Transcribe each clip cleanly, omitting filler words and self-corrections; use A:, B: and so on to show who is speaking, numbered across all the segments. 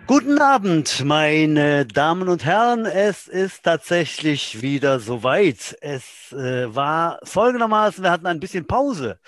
A: Guten Abend, meine Damen und Herren. Es ist tatsächlich wieder soweit. Es war folgendermaßen, wir hatten ein bisschen Pause.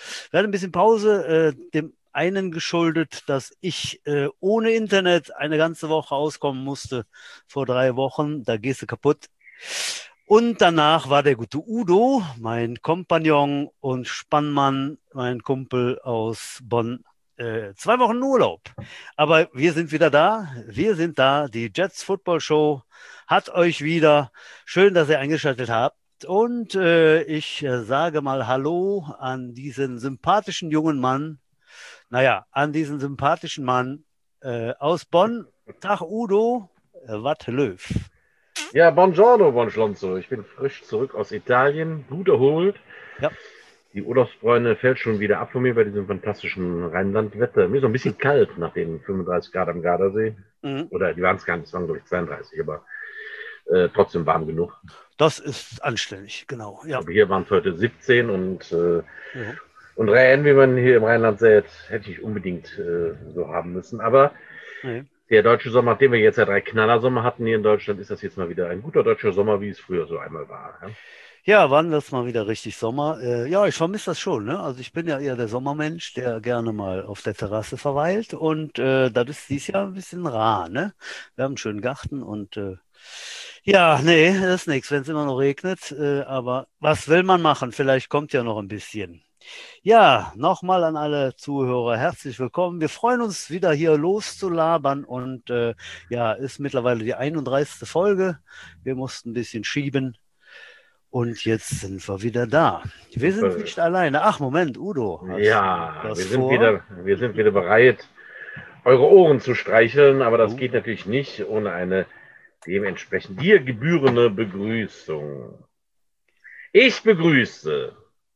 A: Dem einen geschuldet, dass ich ohne Internet eine ganze Woche auskommen musste vor 3 Wochen. Da gehst du kaputt. Und danach war der gute Udo, mein Kompagnon und Spannmann, mein Kumpel aus Bonn, 2 Wochen Urlaub. Aber wir sind wieder da. Wir sind da. Die Jets Football Show hat euch wieder. Schön, dass ihr eingeschaltet habt. Und ich sage mal Hallo an diesen sympathischen jungen Mann. Naja, an diesen sympathischen Mann aus Bonn. Tag Udo, Wat Löw.
B: Ja, buongiorno, buon Schlonzo. Ich bin frisch zurück aus Italien, gut erholt.
A: Ja.
B: Die Urlaubsbräune fällt schon wieder ab von mir bei diesem fantastischen Rheinlandwetter. Mir ist so ein bisschen kalt nach den 35 Grad am Gardasee.
A: Mhm.
B: Oder die waren es gar nicht, es waren glaube ich 32, aber trotzdem warm genug.
A: Das ist anständig, genau. Ja.
B: Aber hier waren es heute 17 und
A: Ja.
B: Rennen, wie man hier im Rheinland sät, hätte ich unbedingt so haben müssen. Aber
A: Nee.
B: der deutsche Sommer, nachdem wir jetzt ja 3 Knallersommer hatten hier in Deutschland, ist das jetzt mal wieder ein guter deutscher Sommer, wie es früher so einmal war. Ja?
A: Ja, wann wird es mal wieder richtig Sommer? Ja, ich vermisse das schon, ne? Also ich bin ja eher der Sommermensch, der gerne mal auf der Terrasse verweilt und das ist dieses Jahr ein bisschen rar, ne? Wir haben einen schönen Garten und ja, nee, das ist nichts, wenn es immer noch regnet, aber was will man machen? Vielleicht kommt ja noch ein bisschen. Ja, nochmal an alle Zuhörer herzlich willkommen. Wir freuen uns wieder hier loszulabern und ja, ist mittlerweile die 31. Folge. Wir mussten ein bisschen schieben. Und jetzt sind wir wieder da. Wir sind nicht alleine. Ach, Moment, Udo.
B: Ja, wir sind wieder bereit, eure Ohren zu streicheln, aber das geht natürlich nicht ohne eine dementsprechend dir gebührende Begrüßung. Ich begrüße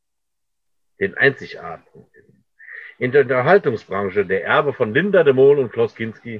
B: den einzigartigen in der Unterhaltungsbranche, der Erbe von Linda de Mol und Klaus Kinski,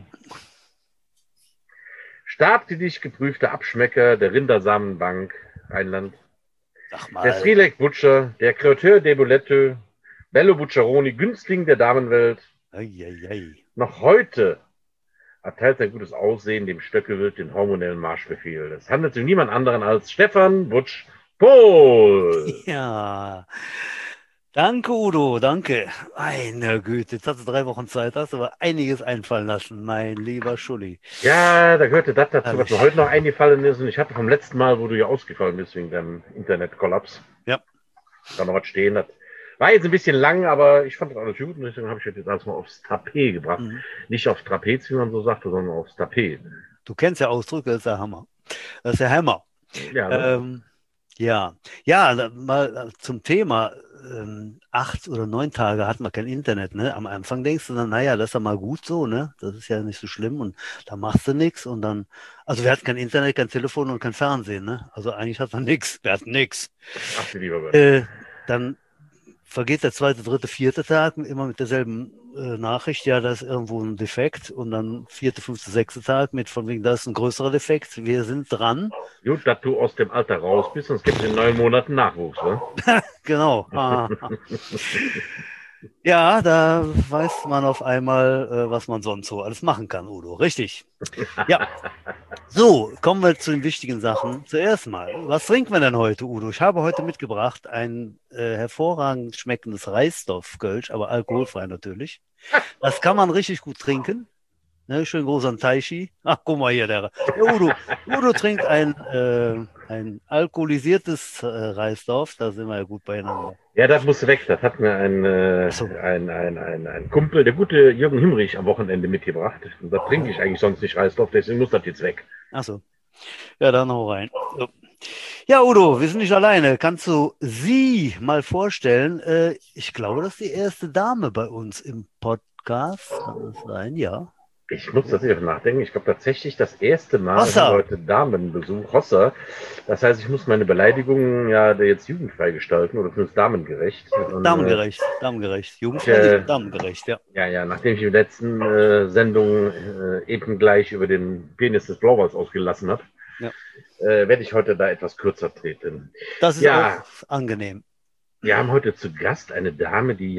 B: staatlich geprüfter Abschmecker der Rindersamenbank Rheinland, der Strilek Butcher, der Createur de Boulette, Bello Bucciaroni, Günstling der Damenwelt. Noch heute erteilt sein gutes Aussehen dem Stöckewild den hormonellen Marschbefehl. Es handelt sich um niemand anderen als Stefan Butsch-Pohl.
A: Ja, danke Udo, danke. Meine Güte, jetzt hast du 3 Wochen Zeit, hast du aber einiges einfallen lassen, mein lieber Schulli.
B: Ja, da gehörte das dazu, was mir heute noch eingefallen ist. Und ich hatte vom letzten Mal, wo du ja ausgefallen bist wegen deinem Internetkollaps,
A: ja,
B: da noch was stehen. Das war jetzt ein bisschen lang, aber ich fand das alles gut. Und deswegen habe ich das jetzt alles mal aufs Tapet gebracht. Mhm. Nicht aufs Trapez, wie man so sagte, sondern aufs Tapet.
A: Du kennst ja Ausdrücke, das ist der Hammer. Das ist der Hammer.
B: Ja, ne?
A: Ja, mal zum Thema. 8 oder 9 Tage hat man kein Internet, ne? Am Anfang denkst du dann, naja, das ist ja mal gut so, ne? Das ist ja nicht so schlimm und da machst du nichts und dann, also wir hatten kein Internet, kein Telefon und kein Fernsehen, ne? Also eigentlich hat man nichts, wir hatten nichts.
B: Ach, lieber Gott.
A: Dann vergeht der 2., 3., 4. Tag immer mit derselben Nachricht, ja, da ist irgendwo ein Defekt und dann 4., 5., 6. Tag mit von wegen, da ist ein größerer Defekt, wir sind dran.
B: Gut, dass du aus dem Alter raus bist, sonst gibt es in 9 Monaten Nachwuchs, ne?
A: Genau. Ja, da weiß man auf einmal, was man sonst so alles machen kann, Udo. Richtig. Ja. So, kommen wir zu den wichtigen Sachen. Zuerst mal, was trinken wir denn heute, Udo? Ich habe heute mitgebracht ein hervorragend schmeckendes Reisdorf-Kölsch, aber alkoholfrei natürlich. Das kann man richtig gut trinken. Ne, schön groß an Taichi. Ach, guck mal hier, der Udo trinkt ein alkoholisiertes Reisdorf. Da sind wir ja gut beieinander.
B: Ja, das muss weg. Das hat mir ein Kumpel, der gute Jürgen Himmrich, am Wochenende mitgebracht. Und da trinke ich eigentlich sonst nicht Reisdorf, deswegen muss das jetzt weg.
A: Ach so. Ja, dann hau rein. So. Ja, Udo, wir sind nicht alleine. Kannst du sie mal vorstellen? Ich glaube, das ist die erste Dame bei uns im Podcast. Kann das sein? Ja.
B: Ich muss tatsächlich nachdenken. Ich glaube tatsächlich das erste Mal heute Damenbesuch. Hosser. Das heißt, ich muss meine Beleidigungen ja jetzt jugendfrei gestalten oder zumindest damengerecht. Und,
A: damengerecht. Jugendfrei, damengerecht, ja.
B: Ja, nachdem ich in der letzten Sendung eben gleich über den Penis des Blauwals ausgelassen habe, werde ich heute da etwas kürzer treten.
A: Das ist auch angenehm.
B: Wir haben heute zu Gast eine Dame, die ja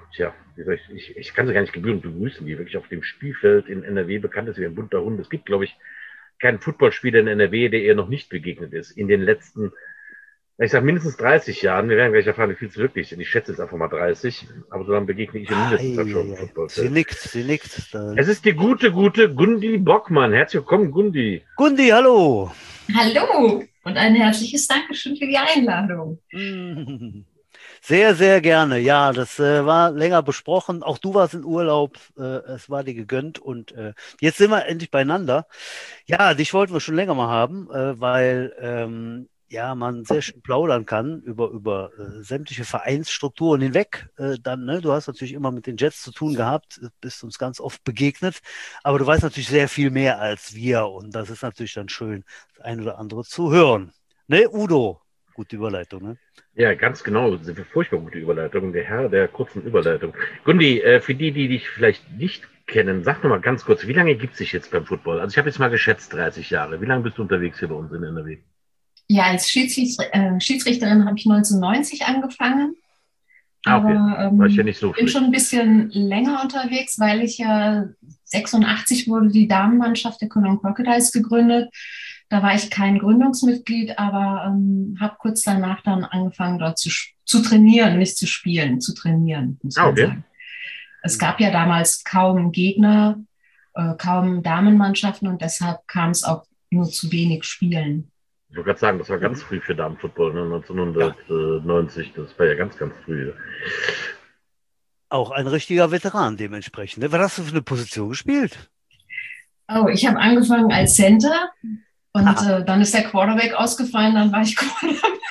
B: Tja, ich kann sie gar nicht gebührend begrüßen, die wirklich auf dem Spielfeld in NRW bekannt ist wie ein bunter Hund. Es gibt, glaube ich, keinen Footballspieler in NRW, der ihr noch nicht begegnet ist. In den letzten, ich sage mindestens 30 Jahren, wir werden gleich erfahren, wie viel es wirklich sind. Ich schätze jetzt einfach mal 30, aber so lange begegne ich mindestens halt schon im Footballfeld.
A: Sie nickt.
B: Es ist die gute Gundi Bockmann. Herzlich willkommen, Gundi.
A: Gundi, hallo.
C: Hallo und ein herzliches Dankeschön für die Einladung.
A: Sehr, sehr gerne. Ja, das war länger besprochen. Auch du warst in Urlaub. Es war dir gegönnt. Und jetzt sind wir endlich beieinander. Ja, dich wollten wir schon länger mal haben, weil man sehr schön plaudern kann über sämtliche Vereinsstrukturen hinweg. Du hast natürlich immer mit den Jets zu tun gehabt, bist uns ganz oft begegnet. Aber du weißt natürlich sehr viel mehr als wir. Und das ist natürlich dann schön, das ein oder andere zu hören. Ne, Udo? Gute Überleitung, ne?
B: Ja, ganz genau. Das ist eine furchtbar gute Überleitung. Der Herr der kurzen Überleitung. Gundi, für die dich vielleicht nicht kennen, sag noch mal ganz kurz, wie lange gibt es dich jetzt beim Football? Also ich habe jetzt mal geschätzt 30 Jahre. Wie lange bist du unterwegs hier bei uns in NRW?
C: Ja, als Schiedsrichterin habe ich 1990 angefangen.
B: Okay.
C: Aber
B: war ich ja nicht so
C: bin schon ein bisschen länger unterwegs, weil ich ja 86 wurde die Damenmannschaft der Cologne Crocodiles gegründet. Da war ich kein Gründungsmitglied, aber habe kurz danach dann angefangen, dort zu trainieren, nicht zu spielen, zu trainieren, muss man sagen. Es gab ja damals kaum Gegner, kaum Damenmannschaften und deshalb kam es auch nur zu wenig Spielen.
B: Ich wollte gerade sagen, das war ganz früh für Damenfootball, ne? 1990, das war ja ganz, ganz früh.
A: Auch ein richtiger Veteran dementsprechend. Was hast du für eine Position gespielt?
C: Oh, ich habe angefangen als Center. Und dann ist der Quarterback ausgefallen, dann war ich Quarterback.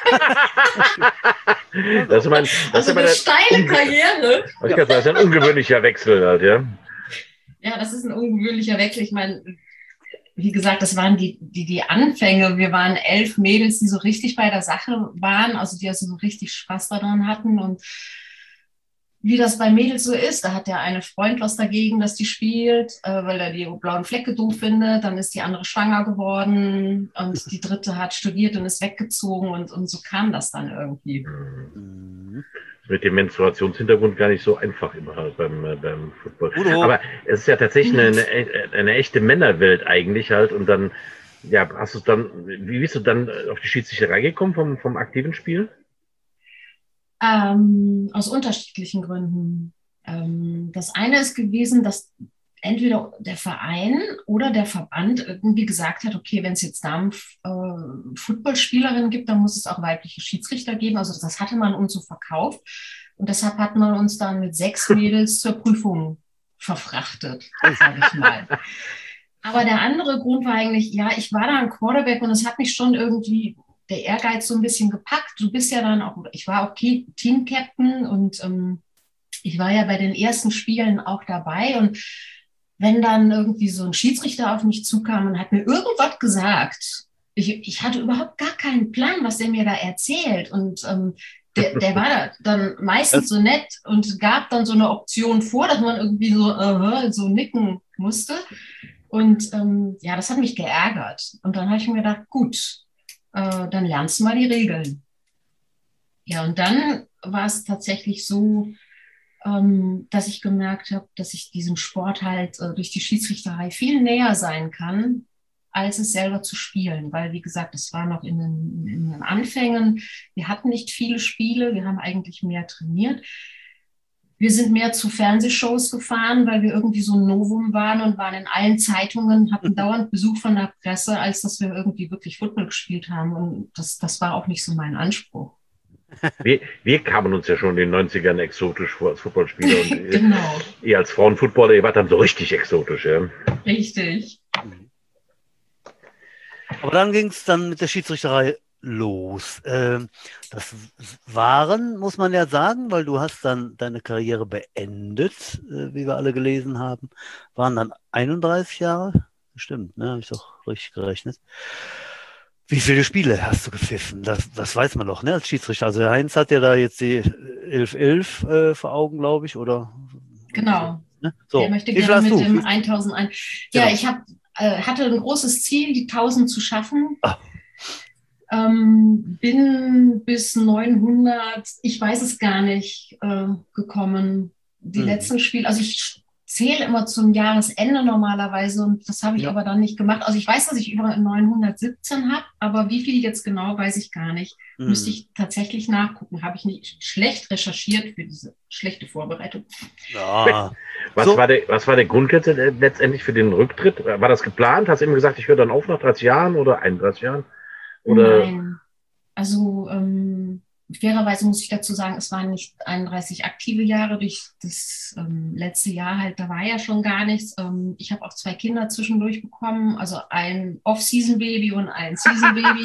B: Das ist
C: eine steile Karriere.
B: Das ist ein ungewöhnlicher Wechsel halt, ja?
C: Ja, das ist ein ungewöhnlicher Wechsel. Ich meine, wie gesagt, das waren die Anfänge. Wir waren 11 Mädels, die so richtig bei der Sache waren, also die also so richtig Spaß daran hatten. Und wie das bei Mädels so ist, da hat der eine Freund was dagegen, dass die spielt, weil er die blauen Flecke doof findet. Dann ist die andere schwanger geworden und die dritte hat studiert und ist weggezogen und so kam das dann irgendwie.
B: Mit dem Menstruationshintergrund gar nicht so einfach immer halt beim Football. Aber es ist ja tatsächlich eine echte Männerwelt eigentlich halt und dann, ja, wie bist du dann auf die Schiedsrichterei gekommen vom aktiven Spiel?
C: Aus unterschiedlichen Gründen. Das eine ist gewesen, dass entweder der Verein oder der Verband irgendwie gesagt hat, okay, wenn es jetzt Damen-Footballspielerinnen gibt, dann muss es auch weibliche Schiedsrichter geben. Also das hatte man uns so verkauft. Und deshalb hat man uns dann mit 6 Mädels zur Prüfung verfrachtet, sage ich mal. Aber der andere Grund war eigentlich, ja, ich war da ein Quarterback und es hat mich schon irgendwie der Ehrgeiz so ein bisschen gepackt. Du bist ja dann auch, ich war auch Team-Captain und ich war ja bei den ersten Spielen auch dabei. Und wenn dann irgendwie so ein Schiedsrichter auf mich zukam und hat mir irgendwas gesagt, ich hatte überhaupt gar keinen Plan, was der mir da erzählt. Und der war da dann meistens so nett und gab dann so eine Option vor, dass man irgendwie so nicken musste. Und das hat mich geärgert. Und dann habe ich mir gedacht, gut, dann lernst du mal die Regeln. Ja, und dann war es tatsächlich so, dass ich gemerkt habe, dass ich diesem Sport halt durch die Schiedsrichterei viel näher sein kann, als es selber zu spielen. Weil, wie gesagt, es war noch in den Anfängen. Wir hatten nicht viele Spiele, wir haben eigentlich mehr trainiert. Wir sind mehr zu Fernsehshows gefahren, weil wir irgendwie so ein Novum waren und waren in allen Zeitungen, hatten dauernd Besuch von der Presse, als dass wir irgendwie wirklich Football gespielt haben. Und das war auch nicht so mein Anspruch.
B: Wir kamen uns ja schon in den 90ern exotisch vor als Footballspieler. Und
C: genau.
B: Ihr als Frauenfootballer, ihr wart dann so richtig exotisch, ja?
C: Richtig.
A: Aber dann ging es dann mit der Schiedsrichterei los. Das waren, muss man ja sagen, weil du hast dann deine Karriere beendet, wie wir alle gelesen haben, waren dann 31 Jahre. Stimmt, ne? Habe ich doch richtig gerechnet. Wie viele Spiele hast du gepfiffen? Das weiß man doch, ne, als Schiedsrichter. Also der Heinz hat ja da jetzt die 11-11 vor Augen, glaube ich, oder?
C: Genau.
A: Ne? So.
C: Der möchte gerne mit dem 1001. Ja, genau. Ich hatte ein großes Ziel, die 1000 zu schaffen. Bin bis 900, ich weiß es gar nicht, gekommen. die letzten Spiele, also ich zähle immer zum Jahresende normalerweise und das habe ich aber dann nicht gemacht. Also ich weiß, dass ich über 917 habe, aber wie viel jetzt genau, weiß ich gar nicht. Müsste ich tatsächlich nachgucken. Habe ich nicht schlecht recherchiert für diese schlechte Vorbereitung.
B: Ja. Was war der Grund letztendlich für den Rücktritt? War das geplant? Hast du immer gesagt, ich höre dann auf nach 30 Jahren oder 31 Jahren? Oder?
C: Nein, also fairerweise muss ich dazu sagen, es waren nicht 31 aktive Jahre. Durch das letzte Jahr halt, da war ja schon gar nichts. Ich habe auch 2 Kinder zwischendurch bekommen, also ein Off-Season-Baby und ein Season-Baby.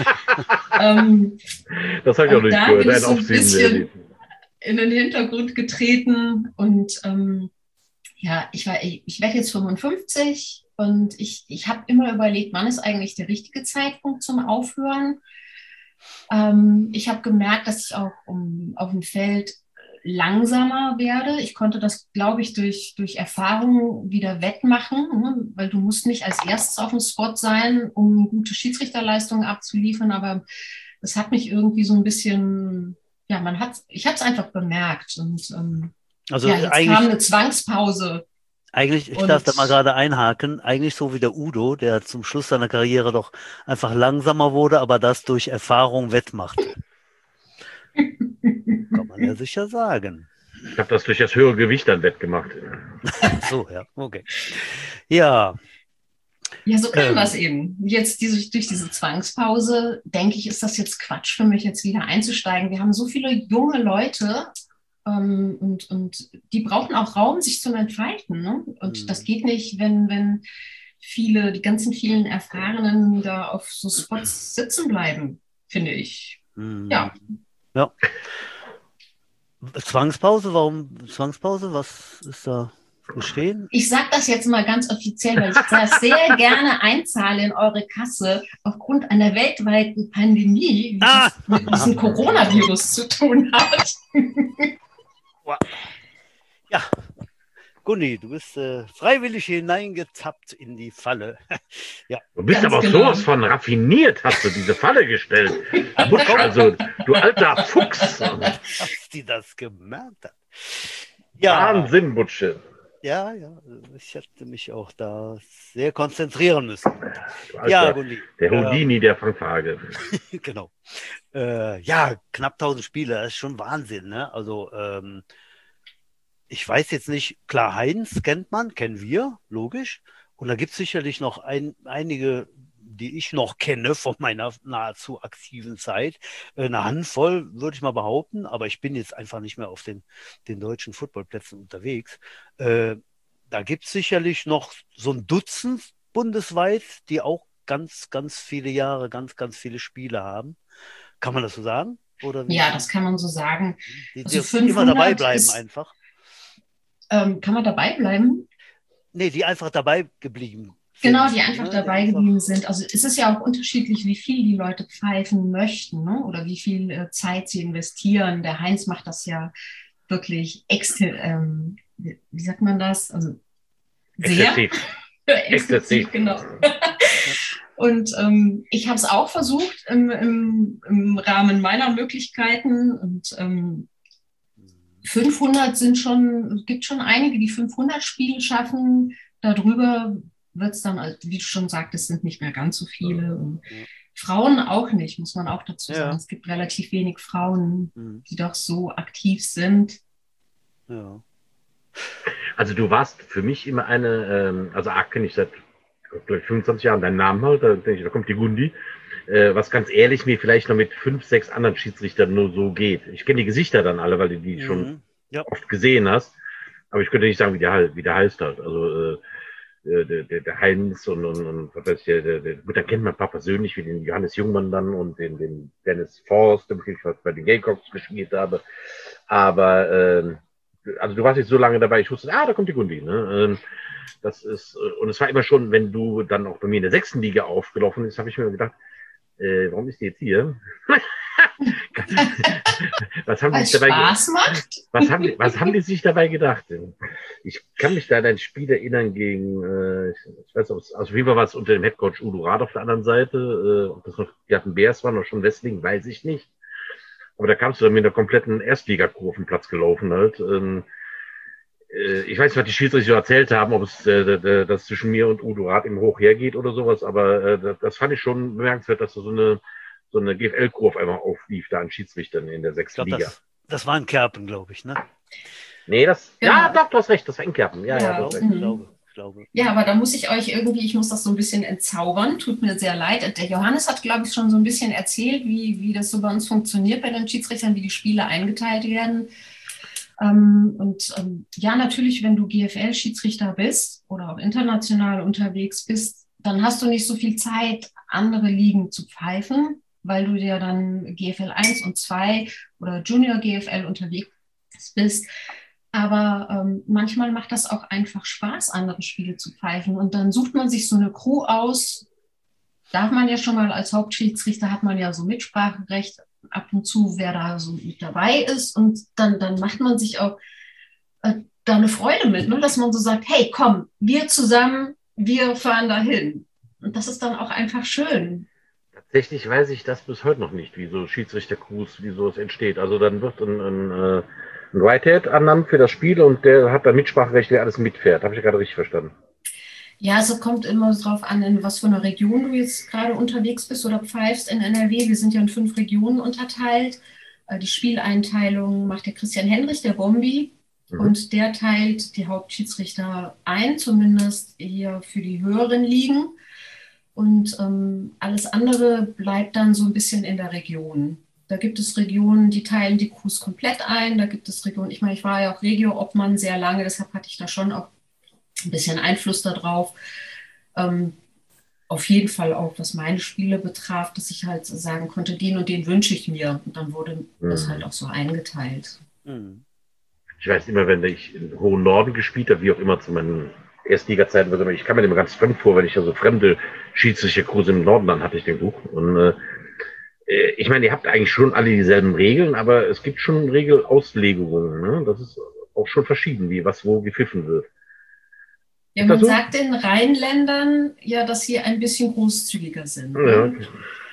B: Das habe ich auch nicht
C: da
B: gehört.
C: bin ich so ein bisschen in den Hintergrund getreten und ja, ich werde jetzt 55 und ich habe immer überlegt, wann ist eigentlich der richtige Zeitpunkt zum Aufhören. Ich habe gemerkt, dass ich auch auf dem Feld langsamer werde. Ich konnte das, glaube ich, durch Erfahrung wieder wettmachen, ne? Weil du musst nicht als erstes auf dem Spot sein, um gute Schiedsrichterleistungen abzuliefern, aber das hat mich irgendwie so ein bisschen, ja, ich habe es einfach bemerkt und
A: also
C: ja, jetzt kam eine Zwangspause.
A: Eigentlich, ich darf da mal gerade einhaken, eigentlich so wie der Udo, der zum Schluss seiner Karriere doch einfach langsamer wurde, aber das durch Erfahrung wettmachte. Kann man ja sicher sagen.
B: Ich habe das durch das höhere Gewicht dann wettgemacht.
A: So, ja, okay. Ja.
C: Ja, so kam das eben. Jetzt durch diese Zwangspause, denke ich, ist das jetzt Quatsch für mich, jetzt wieder einzusteigen. Wir haben so viele junge Leute, und die brauchen auch Raum, sich zu entfalten. Ne? Und das geht nicht, wenn die ganzen vielen Erfahrenen da auf so Spots sitzen bleiben, finde ich. Ja.
A: Zwangspause, warum Zwangspause? Was ist da geschehen?
C: Ich sage das jetzt mal ganz offiziell, weil ich das sehr gerne einzahle in eure Kasse aufgrund einer weltweiten Pandemie, die das mit diesem Coronavirus zu tun hat.
A: Ja, Gunni, du bist freiwillig hineingetappt in die Falle. Ja.
B: Du bist aber sowas von raffiniert, hast du diese Falle gestellt. Butsch, also, du alter Fuchs.
A: Dass die das gemerkt hat. Ja.
B: Wahnsinn, Butsche.
A: Ja, ich hätte mich auch da sehr konzentrieren müssen.
B: Ja, Gunni. Der Houdini der Fanfare.
A: Genau. Ja, knapp 1000 Spiele, das ist schon Wahnsinn, ne? Also, ich weiß jetzt nicht, klar, Heinz kennen wir, logisch. Und da gibt es sicherlich noch einige, die ich noch kenne von meiner nahezu aktiven Zeit. Eine Handvoll, würde ich mal behaupten, aber ich bin jetzt einfach nicht mehr auf den deutschen Footballplätzen unterwegs. Da gibt es sicherlich noch so ein Dutzend bundesweit, die auch ganz, ganz viele Jahre, ganz, ganz viele Spiele haben. Kann man das so sagen? Oder
C: ja, das kann man so sagen.
A: Die immer dabei bleiben einfach.
C: Kann man dabei bleiben?
A: Nee, die einfach dabei geblieben sind.
C: Genau, die einfach dabei geblieben sind. Also es ist ja auch unterschiedlich, wie viel die Leute pfeifen möchten, ne? Oder wie viel Zeit sie investieren. Der Heinz macht das ja wirklich wie sagt man das? Also sehr exzessiv, genau. Und ich habe es auch versucht im Rahmen meiner Möglichkeiten und 500 gibt schon einige, die 500 Spiele schaffen. Darüber wird es dann, wie du schon sagtest, sind nicht mehr ganz so viele. Und Frauen auch nicht, muss man auch dazu sagen. Es gibt relativ wenig Frauen, die doch so aktiv sind.
A: Ja.
B: Also du warst für mich immer eine, also kenne ich seit 25 Jahren deinen Namen halt, da denke ich, da kommt die Gundi. Was ganz ehrlich mir vielleicht noch mit 5, 6 anderen Schiedsrichtern nur so geht. Ich kenne die Gesichter dann alle, weil du die schon oft gesehen hast. Aber ich könnte nicht sagen, wie der heißt halt. Also der Heinz und was weiß ich, gut, da kennt man ein paar persönlich, wie den Johannes Jungmann dann und den Dennis Forst, den ich bei den Gamecocks gespielt habe. Aber also du warst jetzt so lange dabei, ich wusste, da kommt die Gundi. Ne? Das ist, und es war immer schon, wenn du dann auch bei mir in der 6. Liga aufgelaufen bist, habe ich mir gedacht, warum ist die jetzt hier? Was haben die sich dabei gedacht? Ich kann mich da an ein Spiel erinnern gegen, ich weiß nicht, also wie war was unter dem Headcoach Udo Rath auf der anderen Seite, ob das noch die hatten Bears waren oder schon Wrestling, weiß ich nicht. Aber da kamst du dann mit einer kompletten Erstligakur auf den Platz gelaufen halt. Ich weiß nicht, was die Schiedsrichter erzählt haben, ob es das zwischen mir und Udo Rath im Hoch hergeht oder sowas, aber das fand ich schon bemerkenswert, dass so eine GFL-Crew auf einmal auflief, da an Schiedsrichtern in der 6. Liga.
A: Das war in Kerpen, glaube ich, ne?
B: Nee, ja, doch, du hast recht, das war in Kerpen. Ja,
A: ich glaube.
C: Ja, aber da muss ich euch ich muss das so ein bisschen entzaubern, tut mir sehr leid. Der Johannes hat, glaube ich, schon so ein bisschen erzählt, wie das so bei uns funktioniert bei den Schiedsrichtern, wie die Spiele eingeteilt werden. Ja, natürlich, wenn du GFL-Schiedsrichter bist oder auch international unterwegs bist, dann hast du nicht so viel Zeit, andere Ligen zu pfeifen, weil du ja dann GFL 1 und 2 oder Junior GFL unterwegs bist. Aber manchmal macht das auch einfach Spaß, andere Spiele zu pfeifen. Und dann sucht man sich so eine Crew aus. Darf man ja schon mal als Hauptschiedsrichter, hat man ja so Mitspracherecht ab und zu, wer da so mit dabei ist. Und dann macht man sich auch da eine Freude mit, ne? Dass man so sagt, hey, komm, wir zusammen, wir fahren dahin. Und das ist dann auch einfach schön.
B: Tatsächlich weiß ich das bis heute noch nicht, wie so Schiedsrichter-Crews, wie sowas entsteht. Also dann wird ein Whitehead ernannt für das Spiel und der hat dann Mitspracherecht, der alles mitfährt. Habe ich ja gerade richtig verstanden.
C: Ja, es kommt immer drauf an, in was für einer Region du jetzt gerade unterwegs bist oder pfeifst in NRW. Wir sind ja in 5 Regionen unterteilt. Die Spieleinteilung macht der Christian Henrich, der Bombi. Und der teilt die Hauptschiedsrichter ein, zumindest hier für die höheren Ligen. Und alles andere bleibt dann so ein bisschen in der Region. Da gibt es Regionen, die teilen die Crews komplett ein. Da gibt es Regionen, ich meine, ich war ja auch Regio-Obmann sehr lange, deshalb hatte ich da schon auch ein bisschen Einfluss darauf. Auf jeden Fall auch, was meine Spiele betraf, dass ich halt sagen konnte, den und den wünsche ich mir. Und dann wurde das halt auch so eingeteilt.
B: Ich weiß immer, wenn ich im hohen Norden gespielt habe, wie auch immer zu meinen Erstliga-Zeiten, ich kam mir immer ganz fremd vor, wenn ich da so fremde Schiedsrichter-Crews im Norden, dann hatte ich den Buch. Und ich meine, ihr habt eigentlich schon alle dieselben Regeln, aber es gibt schon Regelauslegungen. Ne? Das ist auch schon verschieden, wie was wo gepfiffen wird.
C: Ja, man sagt den Rheinländern ja, dass sie ein bisschen großzügiger sind.
B: Ja, okay.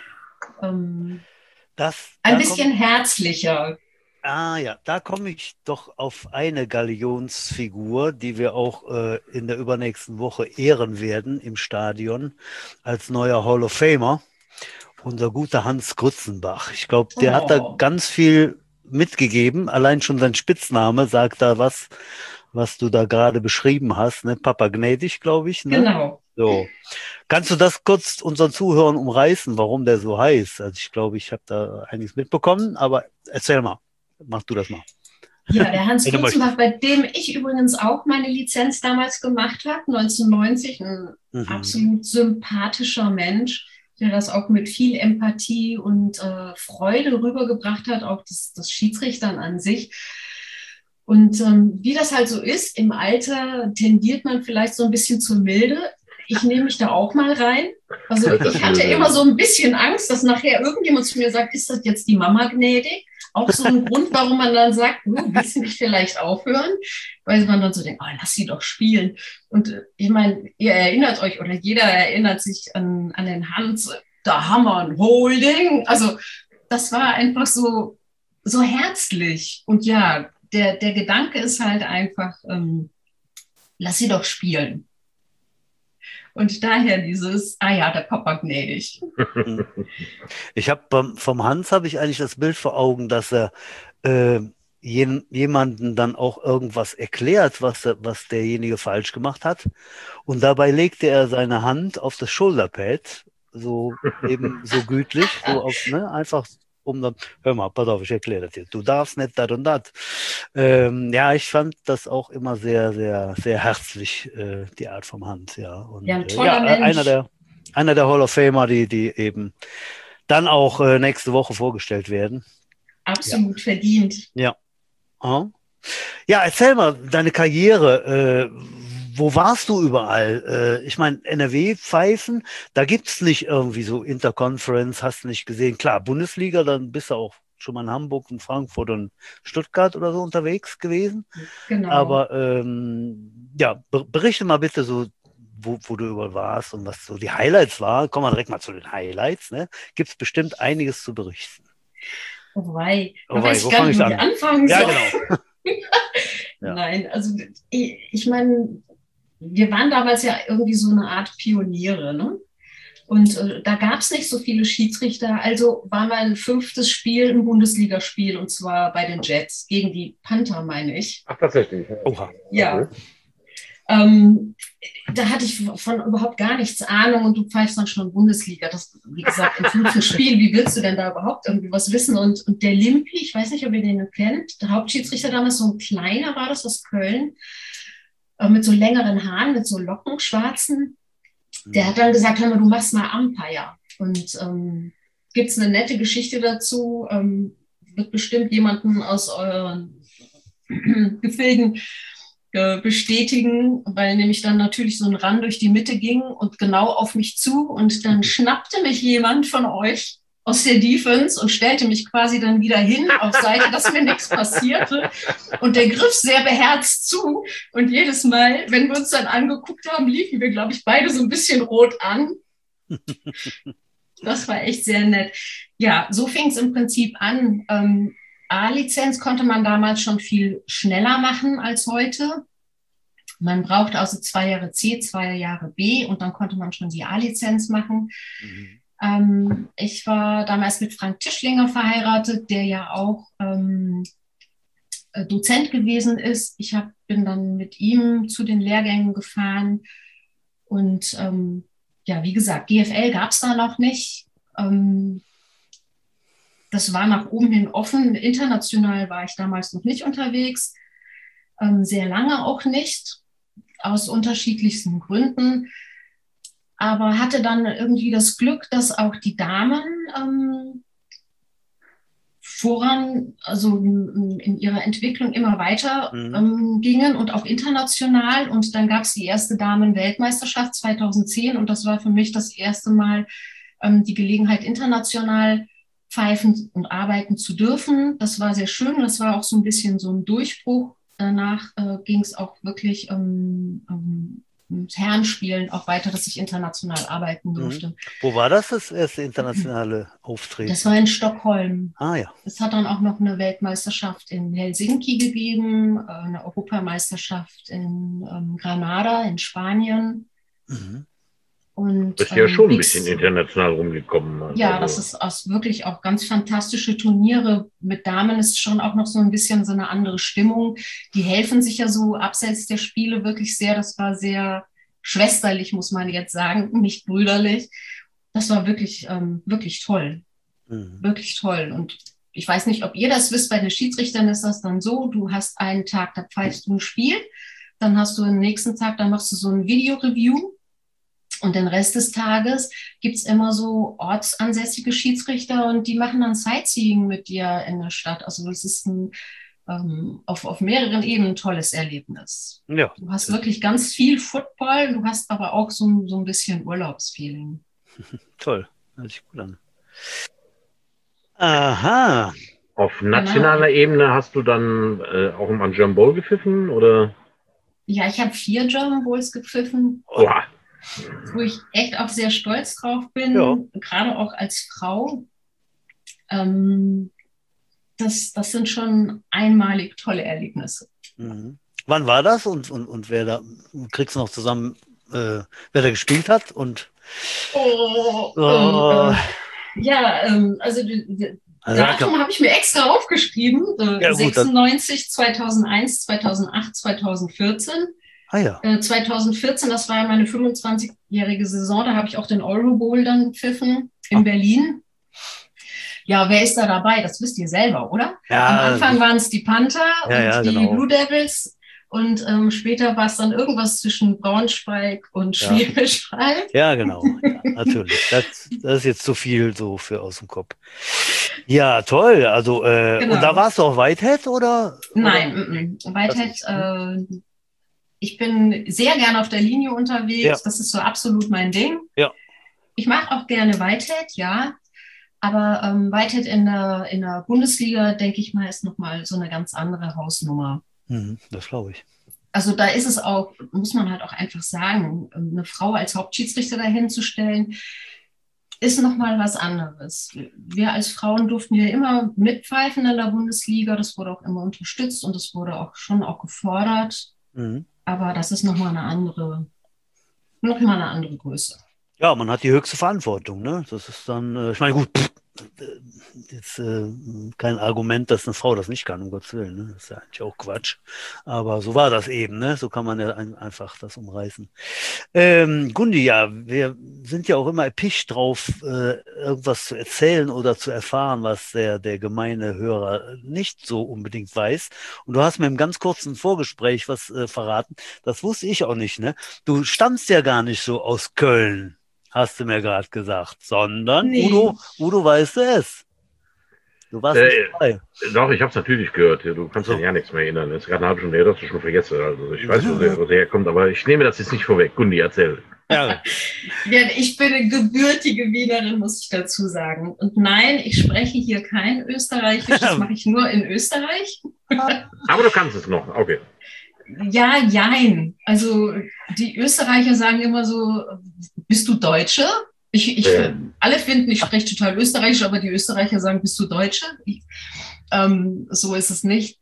C: Ein bisschen herzlicher.
A: Ja, da komme ich doch auf eine Galionsfigur, die wir auch in der übernächsten Woche ehren werden im Stadion als neuer Hall of Famer. Unser guter Hans Grützenbach. Ich glaube, der hat da ganz viel mitgegeben. Allein schon sein Spitzname sagt da was du da gerade beschrieben hast, ne? Papa Gnädig, glaube ich. Ne?
C: Genau.
A: So. Kannst du das kurz unseren Zuhörern umreißen, warum der so heißt? Also ich glaube, ich habe da einiges mitbekommen, aber erzähl mal. Mach du das mal.
C: Ja, der Hans Grützenbach, bei dem ich übrigens auch meine Lizenz damals gemacht habe, 1990, ein absolut sympathischer Mensch, der das auch mit viel Empathie und Freude rübergebracht hat, auch das Schiedsrichtern an sich. Und wie das halt so ist, im Alter tendiert man vielleicht so ein bisschen zur Milde. Ich nehme mich da auch mal rein. Also ich hatte immer so ein bisschen Angst, dass nachher irgendjemand zu mir sagt, ist das jetzt die Mama gnädig? Auch so ein Grund, warum man dann sagt, willst du nicht vielleicht aufhören? Weil man dann so denkt, lass sie doch spielen. Und ich meine, ihr erinnert euch oder jeder erinnert sich an den Hans, da haben wir ein Holding. Also das war einfach so herzlich. Und ja, der Gedanke ist halt einfach, lass sie doch spielen. Und daher dieses, der Papa gnädig.
A: Ich habe vom Hans habe ich eigentlich das Bild vor Augen, dass er jemanden dann auch irgendwas erklärt, was derjenige falsch gemacht hat. Und dabei legte er seine Hand auf das Shoulderpad, so eben so gütlich, so auf, ne, einfach dann, hör mal, pass auf, ich erkläre das jetzt. Du darfst nicht das und das. Ja, ich fand das auch immer sehr, sehr, sehr herzlich, die Art vom Hans, ja. Und,
C: ein toller Mensch.
A: Einer der Hall of Famer, die eben dann auch nächste Woche vorgestellt werden.
C: Absolut verdient.
A: Ja. Ja, erzähl mal, deine Karriere, wo warst du überall? Ich meine, NRW-Pfeifen, da gibt es nicht irgendwie so Interconference, hast du nicht gesehen. Klar, Bundesliga, dann bist du auch schon mal in Hamburg und Frankfurt und Stuttgart oder so unterwegs gewesen.
C: Genau.
A: Aber berichte mal bitte so, wo du überall warst und was so die Highlights waren. Kommen wir direkt mal zu den Highlights. Ne? Gibt es bestimmt einiges zu berichten.
C: Weiß ich gar nicht, wo ich anfangen soll.
A: Ja, genau. Ja.
C: Nein, also ich meine, wir waren damals ja irgendwie so eine Art Pioniere, ne? Und da gab es nicht so viele Schiedsrichter, also war mein 5. Spiel ein Bundesligaspiel, und zwar bei den Jets gegen die Panther, meine ich.
B: Ach, tatsächlich.
A: Oha.
C: Ja. Da hatte ich von überhaupt gar nichts Ahnung, und du pfeifst dann schon Bundesliga. Das, wie gesagt, im 5. Spiel, wie willst du denn da überhaupt irgendwie was wissen? Und der Limpi, ich weiß nicht, ob ihr den kennt, der Hauptschiedsrichter damals, so ein kleiner war das aus Köln, mit so längeren Haaren, mit so Locken, schwarzen. Der hat dann gesagt, hör mal, du machst mal Umpire. Und gibt es eine nette Geschichte dazu, wird bestimmt jemanden aus euren Gefilden bestätigen, weil nämlich dann natürlich so ein Run durch die Mitte ging und genau auf mich zu, und dann schnappte mich jemand von euch aus der Defense und stellte mich quasi dann wieder hin auf Seite, dass mir nichts passierte, und der griff sehr beherzt zu, und jedes Mal, wenn wir uns dann angeguckt haben, liefen wir, glaube ich, beide so ein bisschen rot an. Das war echt sehr nett. Ja, so fing es im Prinzip an. A-Lizenz konnte man damals schon viel schneller machen als heute. Man brauchte also 2 Jahre C, 2 Jahre B, und dann konnte man schon die A-Lizenz machen. Ich war damals mit Frank Tischlinger verheiratet, der ja auch Dozent gewesen ist. Ich bin dann mit ihm zu den Lehrgängen gefahren. Und ja, wie gesagt, GFL gab es da noch nicht. Das war nach oben hin offen. International war ich damals noch nicht unterwegs. Sehr lange auch nicht, aus unterschiedlichsten Gründen. Aber hatte dann irgendwie das Glück, dass auch die Damen voran, also in ihrer Entwicklung immer weiter gingen, und auch international. Und dann gab es die erste Damen-Weltmeisterschaft 2010, und das war für mich das erste Mal die Gelegenheit, international pfeifen und arbeiten zu dürfen. Das war sehr schön. Das war auch so ein bisschen so ein Durchbruch. Danach ging es auch wirklich mit Herrenspielen auch weiter, dass ich international arbeiten durfte.
A: Wo war das erste internationale Auftreten?
C: Das war in Stockholm.
A: Ah ja.
C: Es hat dann auch noch eine Weltmeisterschaft in Helsinki gegeben, eine Europameisterschaft in Granada in Spanien. Und,
B: bist ja schon ein bisschen international rumgekommen. Also.
C: Ja, das ist wirklich auch ganz fantastische Turniere. Mit Damen ist schon auch noch so ein bisschen so eine andere Stimmung. Die helfen sich ja so abseits der Spiele wirklich sehr. Das war sehr schwesterlich, muss man jetzt sagen, nicht brüderlich. Das war wirklich, wirklich toll. Wirklich toll. Und ich weiß nicht, ob ihr das wisst, bei den Schiedsrichtern ist das dann so, du hast einen Tag, da pfeifst du ein Spiel, dann hast du den nächsten Tag, dann machst du so ein Video-Review. Und den Rest des Tages gibt es immer so ortsansässige Schiedsrichter, und die machen dann Sightseeing mit dir in der Stadt. Also das ist auf mehreren Ebenen ein tolles Erlebnis.
A: Ja.
C: Du hast wirklich ganz viel Football, du hast aber auch so ein bisschen Urlaubsfeeling.
A: Toll, hört sich gut an. Aha.
B: Auf nationaler Ebene hast du dann auch im German Bowl gepfiffen, oder?
C: Ja, ich habe 4 German Bowls gepfiffen.
B: Boah.
C: Wo ich echt auch sehr stolz drauf bin, gerade auch als Frau. Das sind schon einmalig tolle Erlebnisse.
A: Wann war das, und wer da, kriegst du noch zusammen, wer da gespielt hat? Und
C: also Datum habe ich mir extra aufgeschrieben. 96, 2001, 2008, 2014.
A: Ah ja.
C: 2014, das war meine 25-jährige Saison, da habe ich auch den Euro Bowl dann gepfiffen in Berlin. Ja, wer ist da dabei? Das wisst ihr selber, oder?
A: Ja,
C: am Anfang waren es die Panther und die
A: genau.
C: Blue Devils, und später war es dann irgendwas zwischen Braunschweig und Schwäbisch Hall.
A: Ja, genau. Ja, natürlich. Das ist jetzt zu viel so für aus dem Kopf. Ja, toll. Also, genau. Und da warst du auch Whitehead, oder?
C: Nein, Whitehead, ich bin sehr gerne auf der Linie unterwegs. Ja. Das ist so absolut mein Ding.
A: Ja.
C: Ich mache auch gerne Whitehead, ja. Aber Whitehead in der Bundesliga, denke ich mal, ist nochmal so eine ganz andere Hausnummer.
A: Das glaube ich.
C: Also da ist es auch, muss man halt auch einfach sagen, eine Frau als Hauptschiedsrichter dahin zu stellen, ist nochmal was anderes. Wir als Frauen durften ja immer mitpfeifen in der Bundesliga. Das wurde auch immer unterstützt und das wurde auch schon gefordert. Mhm. Aber das ist nochmal eine andere Größe.
A: Ja, man hat die höchste Verantwortung, ne? Das ist dann, ich meine, gut, jetzt kein Argument, dass eine Frau das nicht kann, um Gottes Willen, ne? Das ist ja eigentlich auch Quatsch. Aber so war das eben, ne? So kann man ja einfach das umreißen. Gundi, ja, wir sind ja auch immer erpicht drauf, irgendwas zu erzählen oder zu erfahren, was der gemeine Hörer nicht so unbedingt weiß. Und du hast mir im ganz kurzen Vorgespräch was verraten. Das wusste ich auch nicht, ne? Du stammst ja gar nicht so aus Köln. Hast du mir gerade gesagt, sondern nee. Udo weißt du es. Du warst nicht dabei.
B: Doch, ich habe es natürlich gehört. Du kannst dich ja nichts mehr erinnern. Das ist gerade eine halbe Stunde her, dass du schon vergessen. Also ich weiß, wo der herkommt, aber ich nehme das jetzt nicht vorweg. Gundi, erzähl.
C: Ja. Ich bin eine gebürtige Wienerin, muss ich dazu sagen. Und nein, ich spreche hier kein Österreichisch. Das mache ich nur in Österreich.
B: Aber du kannst es noch, okay.
C: Ja, jein. Also die Österreicher sagen immer so, bist du Deutsche? Alle finden, ich spreche total Österreichisch, aber die Österreicher sagen, bist du Deutsche? So ist es nicht.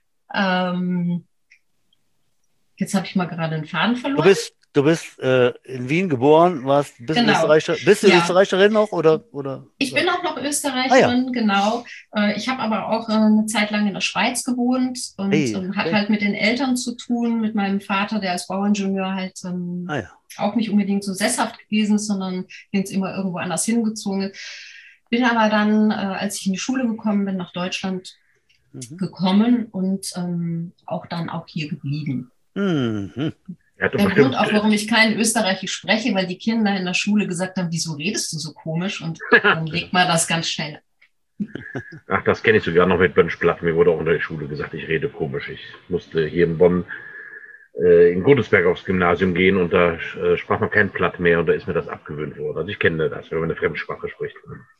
C: Jetzt habe ich mal gerade einen Faden verloren.
A: Du bist in Wien geboren, bist du Österreicherin noch? Oder?
C: Ich bin auch noch Österreicherin, genau. Ich habe aber auch eine Zeit lang in der Schweiz gewohnt und hat halt mit den Eltern zu tun, mit meinem Vater, der als Bauingenieur halt auch nicht unbedingt so sesshaft gewesen ist, sondern sind immer irgendwo anders hingezogen. Bin aber dann, als ich in die Schule gekommen bin, nach Deutschland gekommen und auch hier geblieben. Mhm. Der Grund auch, warum ich kein Österreichisch spreche, weil die Kinder in der Schule gesagt haben, wieso redest du so komisch? Und dann legt man das ganz schnell.
B: Ach, das kenne ich sogar noch mit Bönschplatt. Mir wurde auch in der Schule gesagt, ich rede komisch. Ich musste hier in Bonn in Godesberg aufs Gymnasium gehen und da sprach man kein Platt mehr und da ist mir das abgewöhnt worden. Also ich kenne das, wenn man eine Fremdsprache spricht.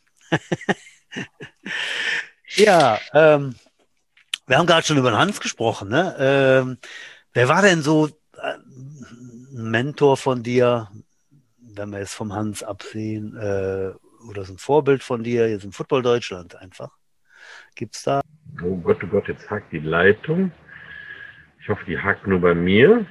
A: Ja, wir haben gerade schon über den Hans gesprochen, ne? Wer war denn so ein Mentor von dir, wenn wir jetzt vom Hans absehen, oder so ein Vorbild von dir, jetzt im Football Deutschland einfach? Gibt's da?
B: Oh Gott, jetzt hakt die Leitung. Ich hoffe, die hakt nur bei mir.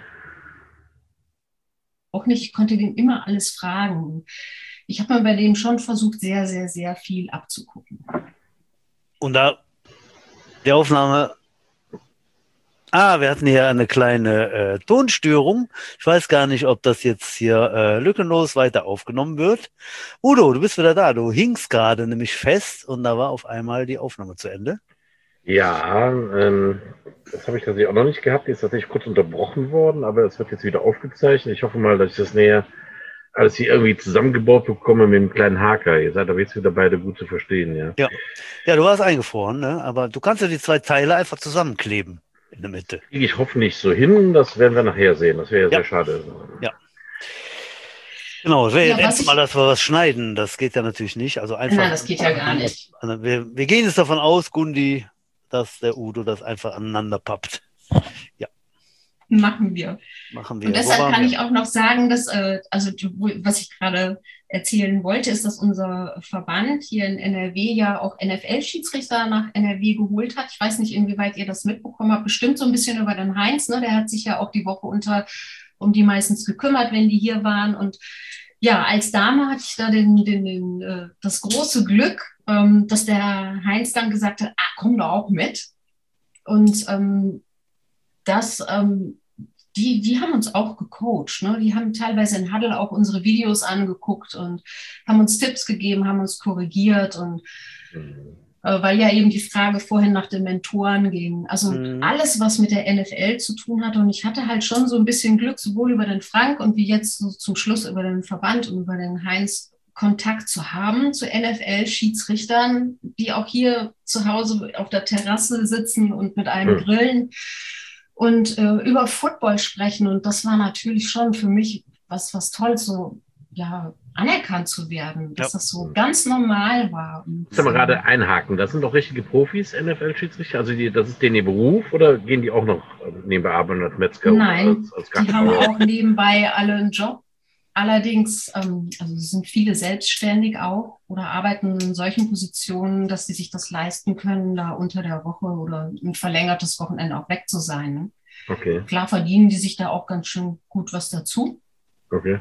C: Auch nicht, ich konnte den immer alles fragen. Ich habe mir bei dem schon versucht, sehr, sehr, sehr viel abzugucken.
A: Und da, der Aufnahme... wir hatten hier eine kleine Tonstörung. Ich weiß gar nicht, ob das jetzt hier lückenlos weiter aufgenommen wird. Udo, du bist wieder da. Du hingst gerade nämlich fest und da war auf einmal die Aufnahme zu Ende.
B: Ja, das habe ich tatsächlich auch noch nicht gehabt. Die ist tatsächlich kurz unterbrochen worden, aber es wird jetzt wieder aufgezeichnet. Ich hoffe mal, dass ich das näher alles hier irgendwie zusammengebaut bekomme mit einem kleinen Haker. Ihr seid aber jetzt wieder beide gut zu verstehen, ja?
A: Ja, du warst eingefroren, ne? Aber du kannst ja die zwei Teile einfach zusammenkleben. In der Mitte.
B: Ich hoffe nicht so hin, das werden wir nachher sehen. Das wäre ja sehr schade.
A: Ja. Genau, das wäre jetzt mal, dass wir was schneiden. Das geht ja natürlich nicht. Also einfach.
C: Nein, das geht ja gar nicht.
A: Wir gehen jetzt davon aus, Gundi, dass der Udo das einfach aneinander pappt. Ja.
C: Machen wir. Und deshalb kann ich auch noch sagen, dass, was ich gerade erzählen wollte, ist, dass unser Verband hier in NRW ja auch NFL-Schiedsrichter nach NRW geholt hat. Ich weiß nicht, inwieweit ihr das mitbekommen habt. Bestimmt so ein bisschen über den Heinz, ne? Der hat sich ja auch die Woche um die meistens gekümmert, wenn die hier waren. Und ja, als Dame hatte ich da das große Glück, dass der Heinz dann gesagt hat, komm doch auch mit. Und die haben uns auch gecoacht, ne? Die haben teilweise in Huddle auch unsere Videos angeguckt und haben uns Tipps gegeben, haben uns korrigiert und weil ja eben die Frage vorhin nach den Mentoren ging. Also alles, was mit der NFL zu tun hatte und ich hatte halt schon so ein bisschen Glück, sowohl über den Frank und wie jetzt so zum Schluss über den Verband und über den Heinz Kontakt zu haben zu NFL-Schiedsrichtern, die auch hier zu Hause auf der Terrasse sitzen und mit einem grillen und über Football sprechen. Und das war natürlich schon für mich was Tolles, so anerkannt zu werden, dass das so ganz normal war.
B: Ich muss mal gerade einhaken, das sind doch richtige Profis, NFL-Schiedsrichter? Also das ist denen ihr Beruf oder gehen die auch noch nebenbei arbeiten als Metzger?
C: Nein, als die haben auch nebenbei alle einen Job. Allerdings, also sind viele selbstständig auch oder arbeiten in solchen Positionen, dass sie sich das leisten können, da unter der Woche oder ein verlängertes Wochenende auch weg zu sein. Ne?
B: Okay.
C: Klar verdienen die sich da auch ganz schön gut was dazu.
B: Okay.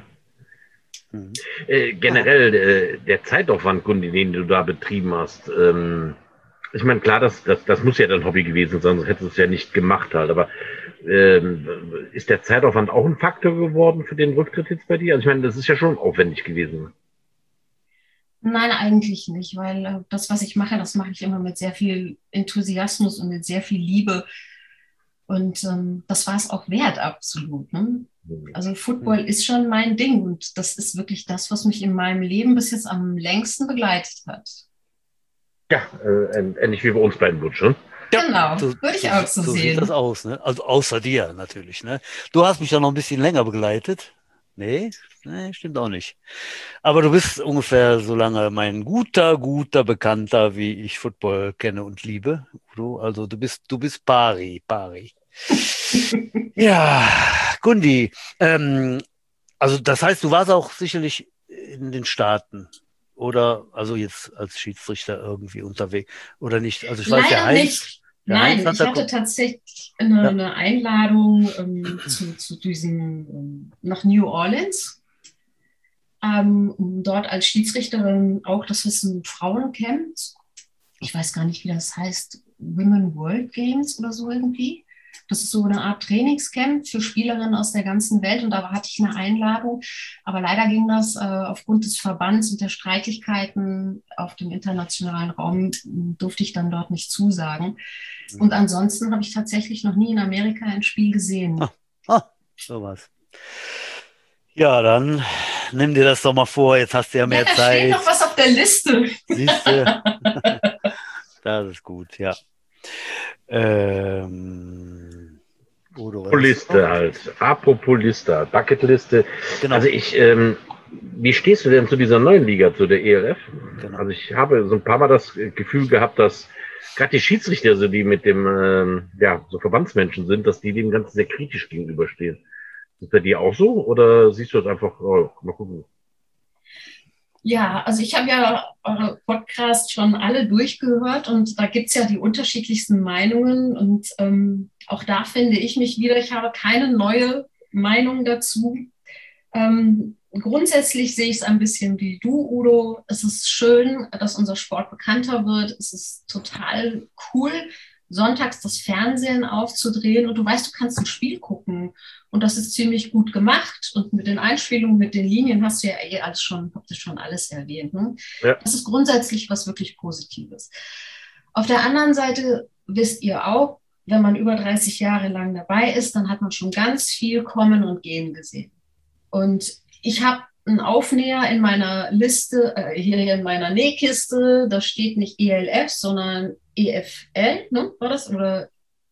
B: Generell der Zeitaufwand, den du da betrieben hast, ich meine, klar, das muss ja dein Hobby gewesen sein, sonst hättest du es ja nicht gemacht halt, aber ist der Zeitaufwand auch ein Faktor geworden für den Rücktritt jetzt bei dir? Also ich meine, das ist ja schon aufwendig gewesen.
C: Nein, eigentlich nicht, weil das, was ich mache, das mache ich immer mit sehr viel Enthusiasmus und mit sehr viel Liebe. Und das war es auch wert, absolut. Ne? Also Football ist schon mein Ding und das ist wirklich das, was mich in meinem Leben bis jetzt am längsten begleitet hat.
B: Ja, ähnlich wie bei uns beiden Butch,
C: Genau, würde ich auch so sehen.
A: So sieht das aus, ne? Also außer dir natürlich, ne? Du hast mich ja noch ein bisschen länger begleitet. Nee, stimmt auch nicht. Aber du bist ungefähr so lange mein guter Bekannter, wie ich Football kenne und liebe. Udo. Also du bist pari. Ja, Gundi, also das heißt, du warst auch sicherlich in den Staaten. Oder also jetzt als Schiedsrichter irgendwie unterwegs oder nicht? Also ich weiß ja,
C: Heinz nicht. Nein, ich hatte tatsächlich eine Einladung zu diesem nach New Orleans, um dort als Schiedsrichterin auch, das ist ein Frauencamp. Ich weiß gar nicht, wie das heißt, Women World Games oder so irgendwie. Das ist so eine Art Trainingscamp für Spielerinnen aus der ganzen Welt und da hatte ich eine Einladung. Aber leider ging das aufgrund des Verbands und der Streitigkeiten auf dem internationalen Raum, durfte ich dann dort nicht zusagen. Und ansonsten habe ich tatsächlich noch nie in Amerika ein Spiel gesehen.
A: Sowas. Ja, dann nimm dir das doch mal vor. Jetzt hast du ja mehr Zeit. Da
C: steht noch was auf der Liste.
A: Siehst du? Das ist gut, ja.
B: Liste halt. Apropos Liste, Bucketliste. Genau. Also wie stehst du denn zu dieser neuen Liga, zu der ELF? Genau. Also ich habe so ein paar Mal das Gefühl gehabt, dass gerade die Schiedsrichter, also die mit dem, so Verbandsmenschen sind, dass die dem Ganzen sehr kritisch gegenüberstehen. Ist bei dir auch so? Oder siehst du das einfach, mal gucken?
C: Ja, also ich habe ja eure Podcasts schon alle durchgehört und da gibt es ja die unterschiedlichsten Meinungen und auch da finde ich mich wieder, ich habe keine neue Meinung dazu. Grundsätzlich sehe ich es ein bisschen wie du, Udo. Es ist schön, dass unser Sport bekannter wird. Es ist total cool, sonntags das Fernsehen aufzudrehen und du weißt, du kannst ein Spiel gucken und das ist ziemlich gut gemacht und mit den Einspielungen, mit den Linien habt ihr schon alles erwähnt. Ne? Ja. Das ist grundsätzlich was wirklich Positives. Auf der anderen Seite wisst ihr auch, wenn man über 30 Jahre lang dabei ist, dann hat man schon ganz viel kommen und gehen gesehen. Und ich habe einen Aufnäher in meiner Liste, hier in meiner Nähkiste, da steht nicht ELF, sondern EFL, ne? War das? Oder?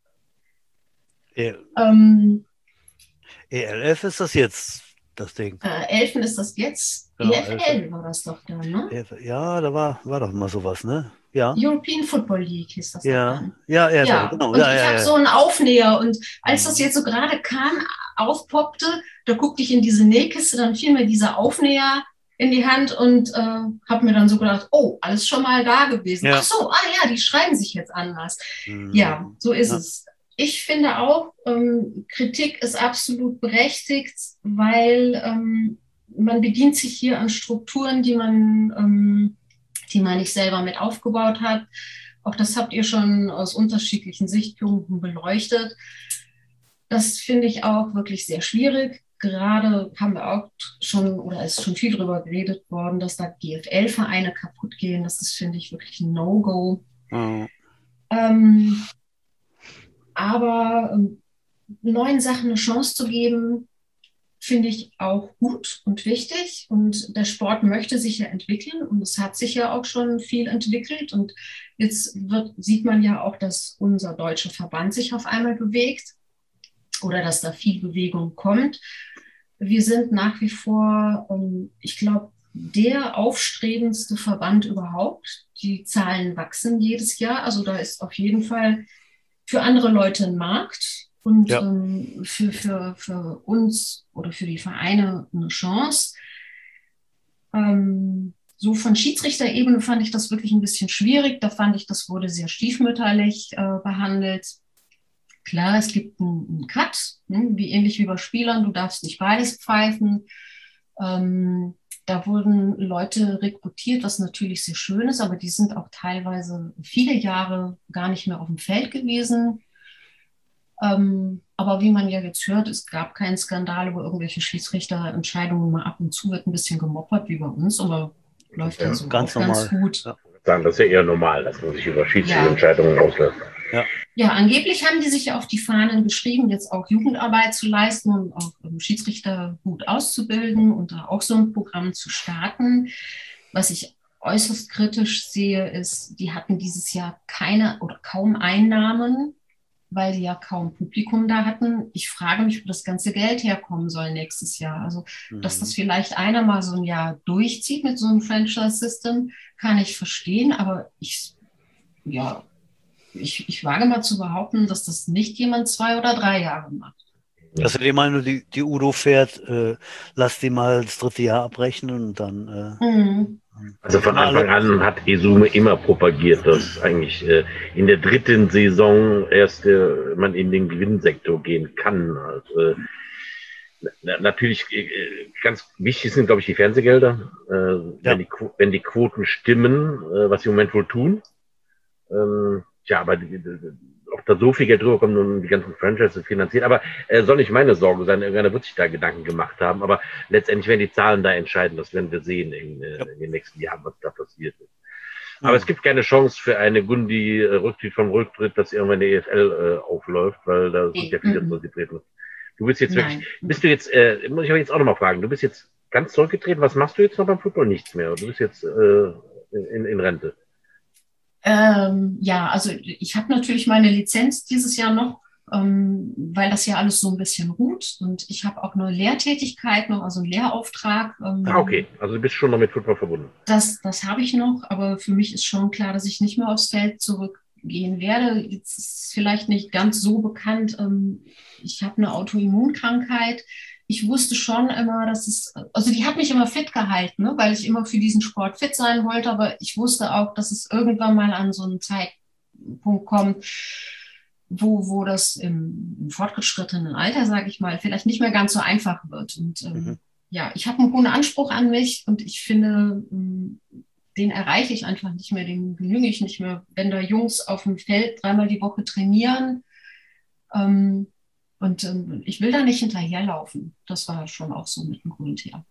A: ELF ist das jetzt, das Ding.
C: Elfen ist das jetzt. Genau, EFL war das doch dann, ne?
A: Ja, da war doch mal sowas, ne? Ja.
C: European Football League hieß das dann.
A: Ja,
C: genau. Und ich habe so einen Aufnäher und als das jetzt so gerade aufpoppte, da guckte ich in diese Nähkiste, dann fiel mir dieser Aufnäher in die Hand und habe mir dann so gedacht, oh, alles schon mal da gewesen. Ja. Ach so, die schreiben sich jetzt anders. Ja, so ist es. Ich finde auch, Kritik ist absolut berechtigt, weil man bedient sich hier an Strukturen, die man nicht selber mit aufgebaut hat. Auch das habt ihr schon aus unterschiedlichen Sichtpunkten beleuchtet. Das finde ich auch wirklich sehr schwierig. Gerade haben wir auch schon, oder ist schon viel darüber geredet worden, dass da GFL-Vereine kaputt gehen. Das ist, finde ich, wirklich ein No-Go. Oh. Aber neuen Sachen eine Chance zu geben, finde ich auch gut und wichtig. Und der Sport möchte sich ja entwickeln und es hat sich ja auch schon viel entwickelt. Und jetzt sieht man ja auch, dass unser deutscher Verband sich auf einmal bewegt oder dass da viel Bewegung kommt. Wir sind nach wie vor, ich glaube, der aufstrebendste Verband überhaupt. Die Zahlen wachsen jedes Jahr. Also da ist auf jeden Fall für andere Leute ein Markt. und für uns oder für die Vereine eine Chance. So von Schiedsrichterebene fand ich das wirklich ein bisschen schwierig. Da fand ich, das wurde sehr stiefmütterlich behandelt. Klar, es gibt einen Cut, ähnlich wie bei Spielern. Du darfst nicht beides pfeifen. Da wurden Leute rekrutiert, was natürlich sehr schön ist, aber die sind auch teilweise viele Jahre gar nicht mehr auf dem Feld gewesen. Aber wie man ja jetzt hört, es gab keinen Skandal über irgendwelche Schiedsrichterentscheidungen. Mal ab und zu wird ein bisschen gemoppert wie bei uns, aber läuft ja so
A: ganz normal.
C: Ganz gut.
B: Ja. Das ist ja eher normal, dass man sich über Schiedsrichterentscheidungen auslässt.
C: Ja, angeblich haben die sich ja auf die Fahnen geschrieben, jetzt auch Jugendarbeit zu leisten und auch Schiedsrichter gut auszubilden und da auch so ein Programm zu starten. Was ich äußerst kritisch sehe, ist, die hatten dieses Jahr keine oder kaum Einnahmen, weil sie ja kaum Publikum da hatten. Ich frage mich, wo das ganze Geld herkommen soll nächstes Jahr. Also, dass das vielleicht einer mal so ein Jahr durchzieht mit so einem Franchise-System, kann ich verstehen, aber ich wage mal zu behaupten, dass das nicht jemand 2 oder 3 Jahre macht.
A: Also die Meinung, die Udo fährt, lass die mal das 3. Jahr abrechnen und dann...
B: Also von Anfang an hat Esume immer propagiert, dass eigentlich in der 3. Saison erst man in den Gewinnsektor gehen kann. Also, natürlich ganz wichtig sind, glaube ich, die Fernsehgelder. Wenn die Quoten stimmen, was sie im Moment wohl tun. Aber ob da so viel Geld drüber kommt und die ganzen Franchises finanziert, aber soll nicht meine Sorge sein, irgendeiner wird sich da Gedanken gemacht haben, aber letztendlich werden die Zahlen da entscheiden, das werden wir sehen in den nächsten Jahren, was da passiert ist. Aber es gibt keine Chance für eine Gundi vom Rücktritt, dass irgendwann die EFL aufläuft, weil da sind ja viele zurückgetreten. Du bist jetzt wirklich, muss ich aber jetzt auch nochmal fragen, du bist jetzt ganz zurückgetreten, was machst du jetzt noch beim Football? Nichts mehr, du bist jetzt in Rente.
C: Also ich habe natürlich meine Lizenz dieses Jahr noch, weil das ja alles so ein bisschen ruht und ich habe auch eine Lehrtätigkeit noch, also einen Lehrauftrag.
B: Okay, also du bist schon noch mit Football verbunden.
C: Das habe ich noch, aber für mich ist schon klar, dass ich nicht mehr aufs Feld zurückgehen werde. Jetzt ist es vielleicht nicht ganz so bekannt. Ich habe eine Autoimmunkrankheit. Ich wusste schon immer, also die hat mich immer fit gehalten, ne, weil ich immer für diesen Sport fit sein wollte, aber ich wusste auch, dass es irgendwann mal an so einen Zeitpunkt kommt, wo das im fortgeschrittenen Alter, sage ich mal, vielleicht nicht mehr ganz so einfach wird. Und ich habe einen hohen Anspruch an mich und ich finde, den erreiche ich einfach nicht mehr, den genüge ich nicht mehr, wenn da Jungs auf dem Feld 3-mal die Woche trainieren. Und ich will da nicht hinterherlaufen. Das war schon auch so mit dem Grund her.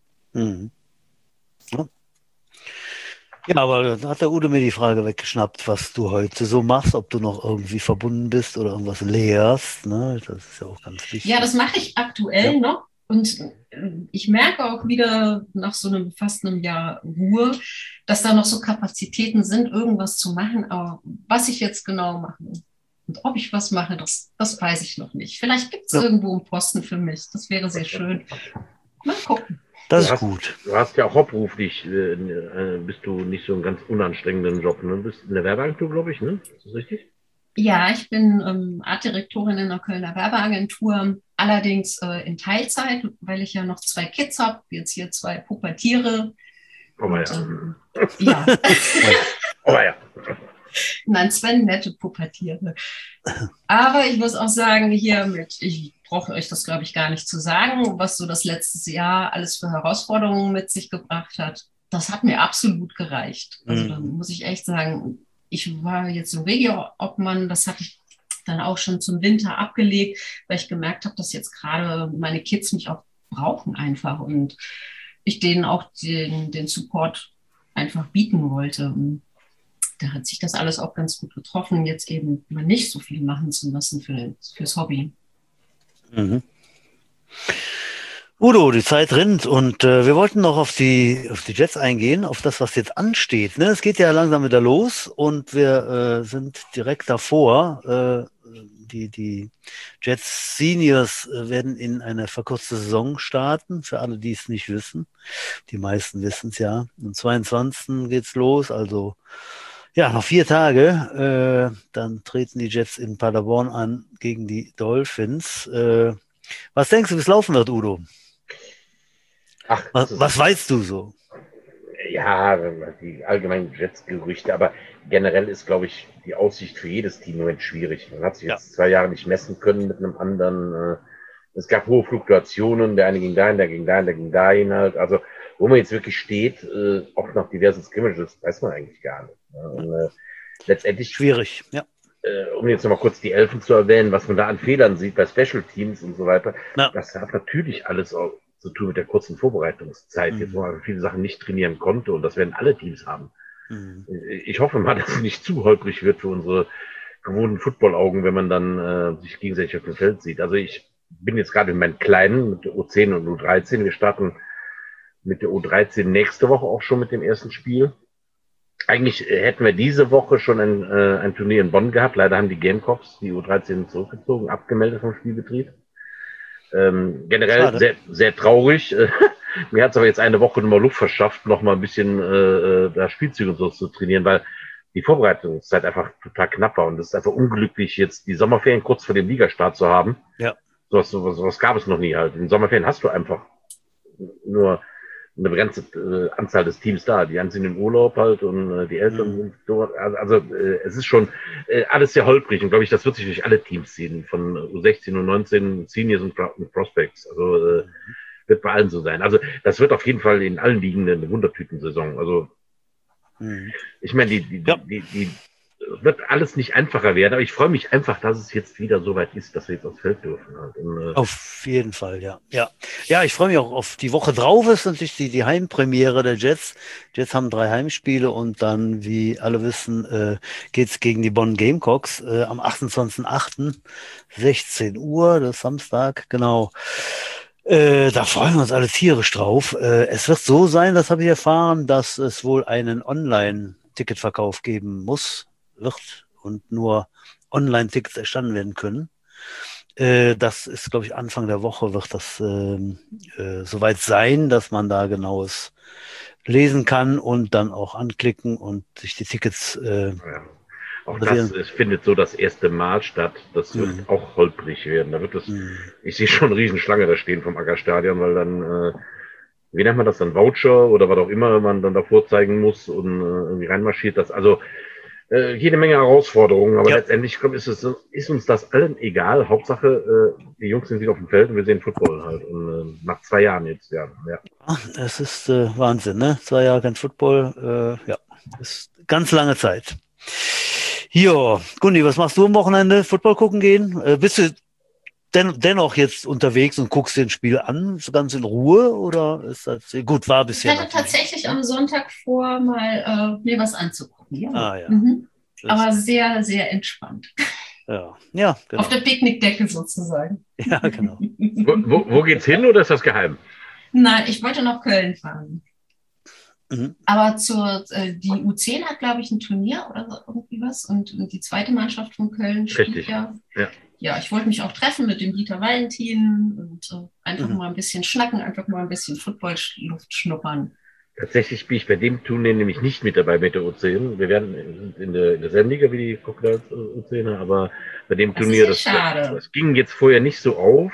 A: Ja, aber da hat der Udo mir die Frage weggeschnappt, was du heute so machst, ob du noch irgendwie verbunden bist oder irgendwas lehrst. Ne? Das ist ja auch ganz wichtig.
C: Ja, das mache ich aktuell noch. Und ich merke auch wieder nach so fast einem Jahr Ruhe, dass da noch so Kapazitäten sind, irgendwas zu machen. Aber was ich jetzt genau mache und ob ich was mache, das weiß ich noch nicht. Vielleicht gibt es irgendwo einen Posten für mich. Das wäre sehr schön. Mal gucken.
A: Das ist gut.
B: Du hast ja auch hauptberuflich, bist du nicht so einen ganz unanstrengenden Job. Ne? Du bist in der Werbeagentur, glaube ich, ne? Ist das richtig?
C: Ja, ich bin Artdirektorin in der Kölner Werbeagentur, allerdings in Teilzeit, weil ich ja noch 2 Kids habe, jetzt hier 2 Pubertiere. Ja. Nein, 2 nette Pubertiere. Aber ich muss auch sagen, ich brauche euch das, glaube ich, gar nicht zu sagen, was so das letzte Jahr alles für Herausforderungen mit sich gebracht hat. Das hat mir absolut gereicht. Also da muss ich echt sagen, ich war jetzt im Regio-Obmann, das hatte ich dann auch schon zum Winter abgelegt, weil ich gemerkt habe, dass jetzt gerade meine Kids mich auch brauchen einfach und ich denen auch den Support einfach bieten wollte. Und da hat sich das alles auch ganz gut getroffen, jetzt eben mal nicht so viel machen zu müssen fürs Hobby.
A: Udo, die Zeit rennt und wir wollten noch auf die Jets eingehen, auf das, was jetzt ansteht. Ne? Es geht ja langsam wieder los und wir sind direkt davor. Die Jets Seniors werden in eine verkürzte Saison starten, für alle, die es nicht wissen. Die meisten wissen es ja. Am 22. geht's los, also Ja, noch 4 Tage. Dann treten die Jets in Paderborn an gegen die Dolphins. Was denkst du, wie es laufen wird, Udo?
B: Ach,
A: was weißt du so?
B: Ja, die allgemeinen Jets-Gerüchte, aber generell ist, glaube ich, die Aussicht für jedes Team im Moment schwierig. Man hat sich jetzt 2 Jahre nicht messen können mit einem anderen. Es gab hohe Fluktuationen, der eine ging dahin, der ging dahin, der ging dahin halt. Also, wo man jetzt wirklich steht, auch nach diversen Scrimmages, weiß man eigentlich gar nicht. Und, letztendlich
A: schwierig, ja.
B: Um jetzt nochmal kurz die Elfen zu erwähnen, was man da an Fehlern sieht bei Special Teams und so weiter, das hat natürlich alles auch zu tun mit der kurzen Vorbereitungszeit, jetzt wo man viele Sachen nicht trainieren konnte, und das werden alle Teams haben. Ich hoffe mal, dass es nicht zu holprig wird für unsere gewohnten Football-Augen, wenn man dann sich gegenseitig auf dem Feld sieht. Also ich bin jetzt gerade in meinen Kleinen mit der U10 und U13. Wir starten mit der U13 nächste Woche auch schon mit dem ersten Spiel. Eigentlich hätten wir diese Woche schon ein Turnier in Bonn gehabt. Leider haben die Gamecocks die U13 zurückgezogen, abgemeldet vom Spielbetrieb. Generell sehr, sehr traurig. Mir hat es aber jetzt eine Woche nochmal Luft verschafft, nochmal ein bisschen da Spielzüge und so zu trainieren, weil die Vorbereitungszeit einfach total knapp war. Und es ist einfach unglücklich, jetzt die Sommerferien kurz vor dem Ligastart zu haben.
A: Ja.
B: Sowas gab es noch nie halt. In den Sommerferien hast du einfach nur eine begrenzte Anzahl des Teams da. Die einen sind im Urlaub halt und die Eltern sind dort. Also es ist schon alles sehr holprig, und glaube ich, das wird sich durch alle Teams ziehen, von U16 und 19 Seniors und Prospects. Also wird bei allen so sein. Also das wird auf jeden Fall in allen Ligen eine Wundertütensaison. Also ich meine, die wird alles nicht einfacher werden, aber ich freue mich einfach, dass es jetzt wieder so weit ist, dass wir jetzt aufs Feld dürfen. Halt. Und,
A: auf jeden Fall, ja. Ja, ich freue mich auch auf die Woche drauf, ist natürlich die Heimpremiere der Jets. Die Jets haben 3 Heimspiele und dann, wie alle wissen, geht's gegen die Bonn Gamecocks am 28.08. 16 Uhr, das ist Samstag, genau. Da freuen wir uns alle tierisch drauf. Es wird so sein, das habe ich erfahren, dass es wohl einen Online-Ticketverkauf geben wird und nur Online-Tickets erstanden werden können. Das ist, glaube ich, Anfang der Woche wird das soweit sein, dass man da genaues lesen kann und dann auch anklicken und sich die Tickets
B: auch das, es findet so das 1. Mal statt. Das wird auch holprig werden. Da wird es, ich sehe schon eine Riesenschlange da stehen vom Aggerstadion, weil dann, wie nennt man das dann, Voucher oder was auch immer man dann davor zeigen muss und irgendwie reinmarschiert. Das, also jede Menge Herausforderungen, aber letztendlich ist uns das allen egal. Hauptsache, die Jungs sind wieder auf dem Feld und wir sehen Football halt. Und nach 2 Jahren jetzt, ja.
A: Das ist Wahnsinn, ne? 2 Jahre kein Football, ist ganz lange Zeit. Jo, Gundi, was machst du am Wochenende? Football gucken gehen? Bist du dennoch jetzt unterwegs und guckst dir ein Spiel an, so ganz in Ruhe, oder ist das gut, war bisher?
C: Ich hatte tatsächlich am Sonntag vor, mal mir was anzugucken. Ja.
A: Ja.
C: Aber sehr, sehr entspannt.
A: Ja, genau.
C: Auf der Picknickdecke sozusagen.
A: Ja, genau.
B: Wo geht's hin, oder ist das geheim?
C: Nein, ich wollte nach Köln fahren. Aber die U10 hat, glaube ich, ein Turnier oder so, irgendwie was. Und die zweite Mannschaft von Köln spielt ja. Ja, ich wollte mich auch treffen mit dem Dieter Valentin und einfach mal ein bisschen schnacken, einfach mal ein bisschen Football-Luft schnuppern.
B: Tatsächlich bin ich bei dem Turnier nämlich nicht mit dabei mit der U10. Wir werden in derselben Liga wie die Crocodiles U10, aber bei dem Turnier, das ging jetzt vorher nicht so auf.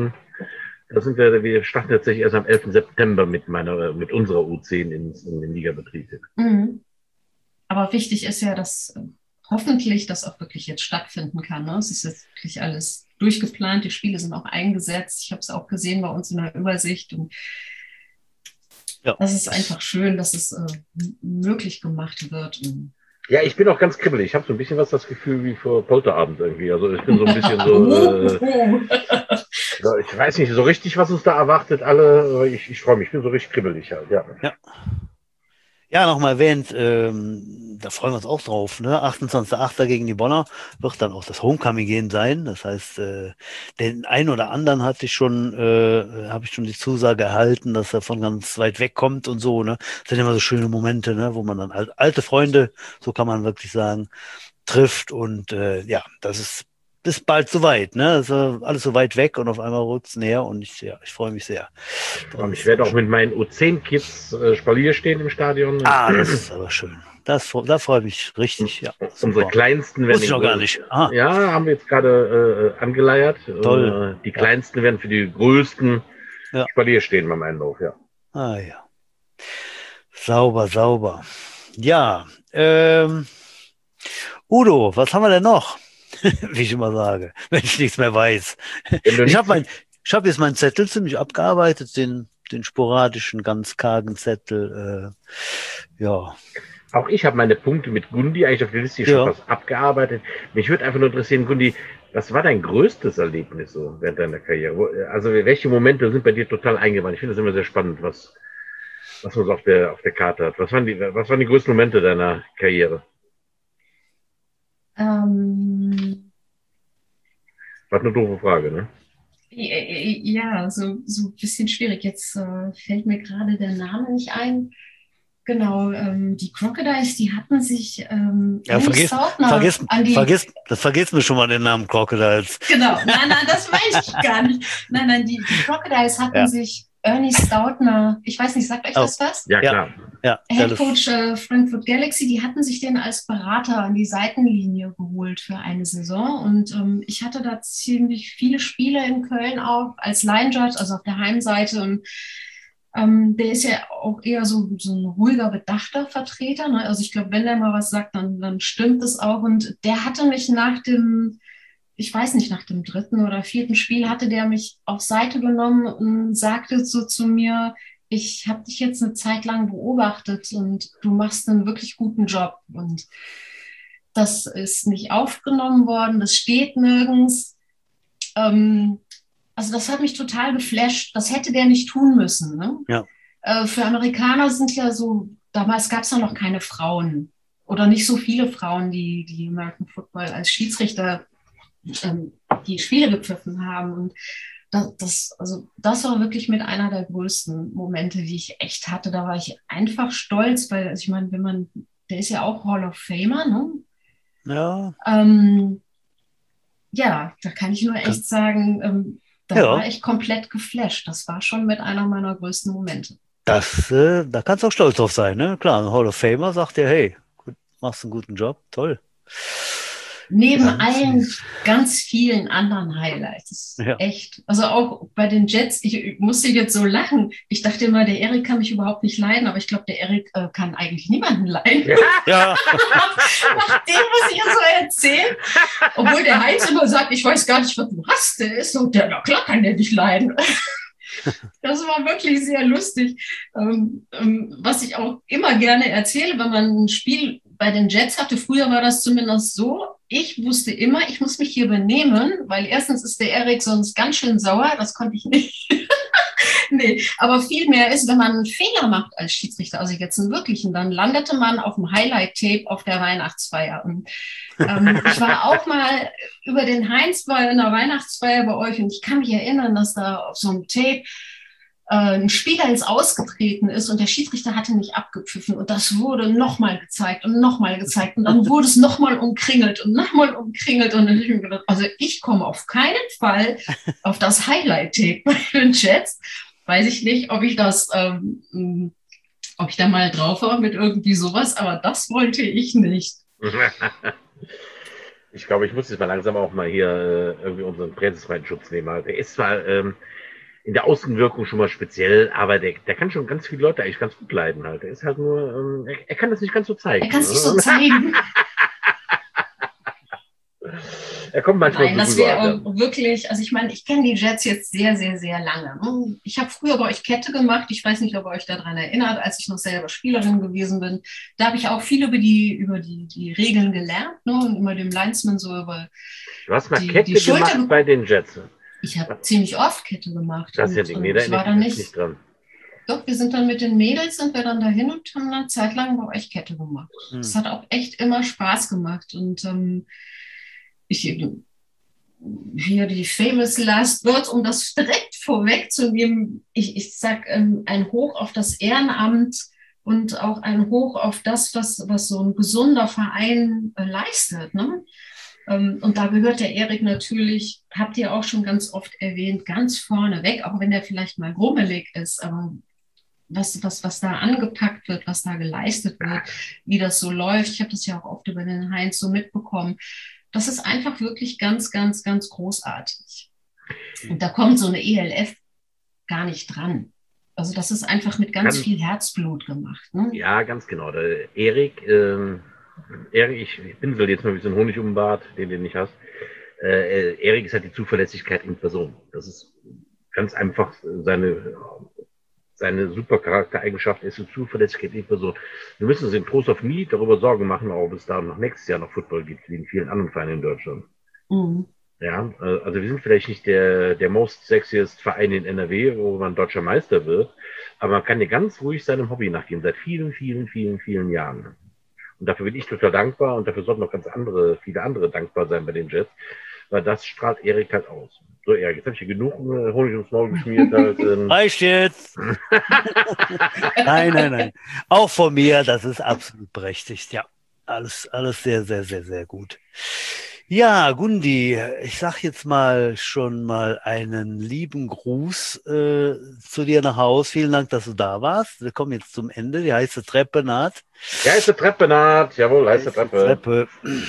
B: Wir starten tatsächlich erst am 11. September mit unserer U10 in den Ligabetrieb.
C: Aber wichtig ist ja, dass hoffentlich das auch wirklich jetzt stattfinden kann. Ne? Es ist jetzt wirklich alles durchgeplant, die Spiele sind auch eingesetzt. Ich habe es auch gesehen bei uns in der Übersicht. Und das ist einfach schön, dass es möglich gemacht wird.
B: Ja, ich bin auch ganz kribbelig. Ich habe so ein bisschen das Gefühl wie vor Polterabend irgendwie. Also ich bin so ein bisschen so... ich weiß nicht so richtig, was uns da erwartet, alle. Ich freue mich, ich bin so richtig kribbelig halt,
A: Ja, nochmal erwähnt, da freuen wir uns auch drauf, ne? 28.08. gegen die Bonner wird dann auch das Homecoming-Game sein. Das heißt, den einen oder anderen habe ich schon die Zusage erhalten, dass er von ganz weit weg kommt und so, ne? Das sind immer so schöne Momente, ne? Wo man dann alte Freunde, so kann man wirklich sagen, trifft. Und das ist ist bald soweit, ne? Also alles so weit weg und auf einmal rückt es näher und ich freue mich sehr.
B: Ich werde auch mit meinen U10-Kids Spalier stehen im Stadion.
A: Das ist aber schön. Da freue ich mich richtig. Ja,
B: unsere Kleinsten werden.
A: Wusste ich noch gar nicht.
B: Ja, haben wir jetzt gerade angeleiert.
A: Toll.
B: Die Kleinsten werden für die Größten Spalier stehen beim Einlauf, ja.
A: Ja. Sauber. Ja, Udo, was haben wir denn noch? Wie ich immer sage, wenn ich nichts mehr weiß. Ich habe jetzt meinen Zettel ziemlich abgearbeitet, den sporadischen, ganz kargen Zettel. Ja.
B: Auch ich habe meine Punkte mit Gundi eigentlich auf der Liste schon was abgearbeitet. Mich würde einfach nur interessieren, Gundi, was war dein größtes Erlebnis so während deiner Karriere? Also welche Momente sind bei dir total eingebrannt? Ich finde das immer sehr spannend, was man so auf der Karte hat. Was waren die größten Momente deiner Karriere? War eine doofe Frage, ne?
C: Ja, so ein bisschen schwierig. Jetzt fällt mir gerade der Name nicht ein. Genau, die Crocodiles, die hatten sich
A: vergiss mir schon mal den Namen Crocodiles.
C: Genau, nein, das weiß ich gar nicht. Nein, die Crocodiles hatten sich Ernie Staudtner, ich weiß nicht, sagt euch das was?
B: Ja, klar.
A: Ja,
C: Headcoach Frankfurt Galaxy, die hatten sich den als Berater an die Seitenlinie geholt für eine Saison und ich hatte da ziemlich viele Spiele in Köln auch als Line Judge, also auf der Heimseite und der ist ja auch eher so ein ruhiger, bedachter Vertreter. Ne? Also ich glaube, wenn der mal was sagt, dann stimmt es auch. Und der hatte mich nach dem 3. oder 4. Spiel, hatte der mich auf Seite genommen und sagte so zu mir, ich habe dich jetzt eine Zeit lang beobachtet und du machst einen wirklich guten Job. Und das ist nicht aufgenommen worden, das steht nirgends. Also das hat mich total geflasht. Das hätte der nicht tun müssen. Ne?
A: Ja.
C: Für Amerikaner sind ja so, damals gab es ja noch keine Frauen oder nicht so viele Frauen, die American Football als Schiedsrichter die Spiele gepfiffen haben. Und das war wirklich mit einer der größten Momente, die ich echt hatte. Da war ich einfach stolz, weil, also ich meine, der ist ja auch Hall of Famer, ne?
A: Ja.
C: Ja, da kann ich nur echt sagen, da war ich komplett geflasht. Das war schon mit einer meiner größten Momente.
A: Da kannst du auch stolz drauf sein, ne? Klar, ein Hall of Famer sagt dir, hey, gut, machst einen guten Job, toll.
C: Neben allen ganz vielen anderen Highlights. Echt. Also auch bei den Jets, ich musste jetzt so lachen. Ich dachte immer, der Erik kann mich überhaupt nicht leiden, aber ich glaube, der Erik kann eigentlich niemanden leiden.
A: Ja.
C: Nach dem, was ich ja so erzähle. Obwohl der Heinz immer sagt, ich weiß gar nicht, was du hast. Der ist so, na klar kann der dich leiden. Das war wirklich sehr lustig. Was ich auch immer gerne erzähle, wenn man ein Spiel bei den Jets hatte, früher war das zumindest so, ich wusste immer, ich muss mich hier benehmen, weil erstens ist der Erik sonst ganz schön sauer, das konnte ich nicht. Nee, aber vielmehr ist, wenn man einen Fehler macht als Schiedsrichter, also jetzt einen wirklichen, dann landete man auf dem Highlight-Tape auf der Weihnachtsfeier. Und ich war auch mal über den Heinz in der Weihnachtsfeier bei euch und ich kann mich erinnern, dass da auf so einem Tape ein Spieler ins Ausgetreten ist und der Schiedsrichter hatte nicht abgepfiffen und das wurde nochmal gezeigt und dann wurde es nochmal umkringelt und dann habe ich mir gedacht, also ich komme auf keinen Fall auf das Highlight-Tape bei den Jets. Weiß ich nicht, ob ich das, ob ich da mal drauf war mit irgendwie sowas, aber das wollte ich nicht.
B: Ich glaube, ich muss jetzt mal langsam auch mal hier irgendwie unseren pressefreien Schutz nehmen. Der ist zwar in der Außenwirkung schon mal speziell, aber der kann schon ganz viele Leute eigentlich ganz gut leiden halt. Der ist halt nur, er kann das nicht ganz so zeigen.
C: Er kann es nicht so zeigen.
B: Er kommt manchmal.
C: Nein, das wäre auch wirklich, also ich meine, ich kenne die Jets jetzt sehr, sehr, sehr lange. Ich habe früher bei euch Kette gemacht. Ich weiß nicht, ob ihr euch daran erinnert, als ich noch selber Spielerin gewesen bin. Da habe ich auch viel über die Regeln gelernt, ne, und immer dem Linesman so über
B: Du hast mal Kette gemacht bei den Jets.
C: Ich habe ziemlich oft Kette gemacht.
B: Das ist ja nicht, ich war da nicht dran.
C: Doch, wir sind dann mit den Mädels dann dahin und haben eine Zeit lang bei euch Kette gemacht. Es hat auch echt immer Spaß gemacht. Und hier die famous last words, um das direkt vorwegzunehmen, ich sag ein Hoch auf das Ehrenamt und auch ein Hoch auf das, was so ein gesunder Verein leistet. Ne? Und da gehört der Erik natürlich, habt ihr auch schon ganz oft erwähnt, ganz vorne weg, auch wenn er vielleicht mal grummelig ist, aber was da angepackt wird, was da geleistet wird, wie das so läuft. Ich habe das ja auch oft über den Heinz so mitbekommen. Das ist einfach wirklich ganz, ganz, ganz großartig. Und da kommt so eine ELF gar nicht dran. Also das ist einfach mit ganz viel Herzblut gemacht. Ne?
B: Ja, ganz genau. Der Erik, ich pinsel jetzt mal wie so ein Honig um den Bart, den du nicht hast. Erik ist halt die Zuverlässigkeit in Person. Das ist ganz einfach seine super Charaktereigenschaft ist die Zuverlässigkeit in Person. Wir müssen uns in Trost of Me darüber Sorgen machen, ob es da noch nächstes Jahr noch Football gibt, wie in vielen anderen Vereinen in Deutschland. Mhm. Ja, also wir sind vielleicht nicht der most sexiest Verein in NRW, wo man deutscher Meister wird, aber man kann ja ganz ruhig seinem Hobby nachgehen, seit vielen, vielen, vielen, vielen Jahren. Und dafür bin ich total dankbar und dafür sollten auch viele andere dankbar sein bei den Jets, weil das strahlt Erik halt aus. So, Erik, jetzt habe ich hier genug Honig ums Maul geschmiert.
A: Reicht jetzt. Nein. Auch von mir, das ist absolut berechtigt. Ja, alles sehr, sehr, sehr, sehr gut. Ja, Gundi, ich sag jetzt schon mal einen lieben Gruß zu dir nach Haus. Vielen Dank, dass du da warst. Wir kommen jetzt zum Ende. Die heiße Treppe naht.
B: Die heiße Treppe naht, jawohl, heiße Treppe.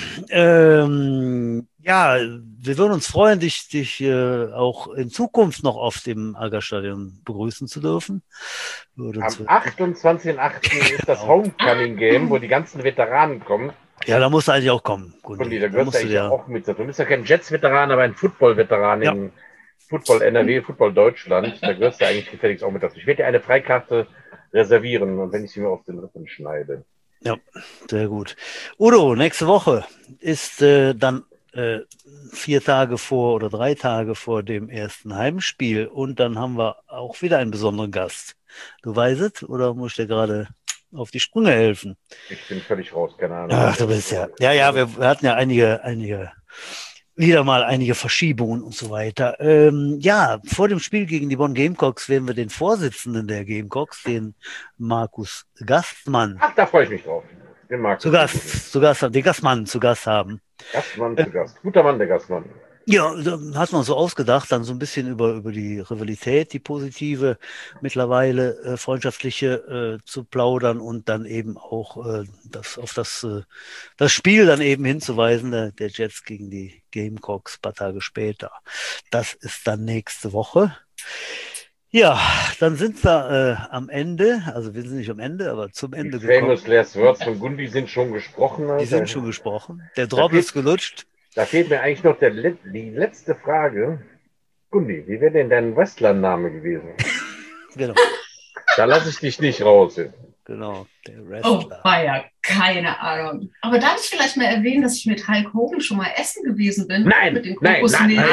A: Ja, wir würden uns freuen, dich auch in Zukunft noch auf dem Aggerstadion begrüßen zu dürfen.
B: Am 28.08. ist das Homecoming-Game, wo die ganzen Veteranen kommen.
A: Ja, da musst du eigentlich auch kommen.
B: Gundi, da gehörst du eigentlich auch mit. Du bist ja kein Jets-Veteran, aber ein Football-Veteran in Football NRW, Football Deutschland. Da gehörst du eigentlich gefälligst auch mit dazu. Ich werde dir eine Freikarte reservieren, und wenn ich sie mir auf den Rippen schneide.
A: Ja, sehr gut. Udo, nächste Woche ist dann 4 Tage vor oder 3 Tage vor dem ersten Heimspiel, und dann haben wir auch wieder einen besonderen Gast. Du weißt es, oder muss ich dir gerade auf die Sprünge helfen?
B: Ich bin völlig raus, keine Ahnung.
A: Ach, du bist ja. Ja, wir hatten ja wieder mal einige Verschiebungen und so weiter. Ja, vor dem Spiel gegen die Bonn Gamecocks werden wir den Vorsitzenden der Gamecocks, den Markus Gastmann.
B: Ach, da freue ich mich drauf. Den Markus.
A: Den Gastmann zu Gast haben.
B: Gastmann zu Gast. Guter Mann, der Gastmann.
A: Ja, da hat man so ausgedacht, dann so ein bisschen über die Rivalität, die positive, mittlerweile freundschaftliche zu plaudern, und dann eben auch auf das Spiel dann eben hinzuweisen, der Jets gegen die Gamecocks ein paar Tage später. Das ist dann nächste Woche. Ja, dann sind wir am Ende, also wir sind nicht am Ende, aber zum Ende
B: gekommen. Die famous last words von Gundi sind schon gesprochen.
A: Alter. Die sind schon gesprochen. Der Drop ist gelutscht.
B: Da fehlt mir eigentlich noch die letzte Frage. Gundi, wie wäre denn dein Wrestler-Name gewesen?
A: Genau.
B: Da lasse ich dich nicht raus.
C: Genau, der Wrestler. Oh, war ja keine Ahnung. Aber darf ich vielleicht mal erwähnen, dass ich mit Hulk Hogan schon mal essen gewesen bin?
B: Nein,
C: mit den
B: nein,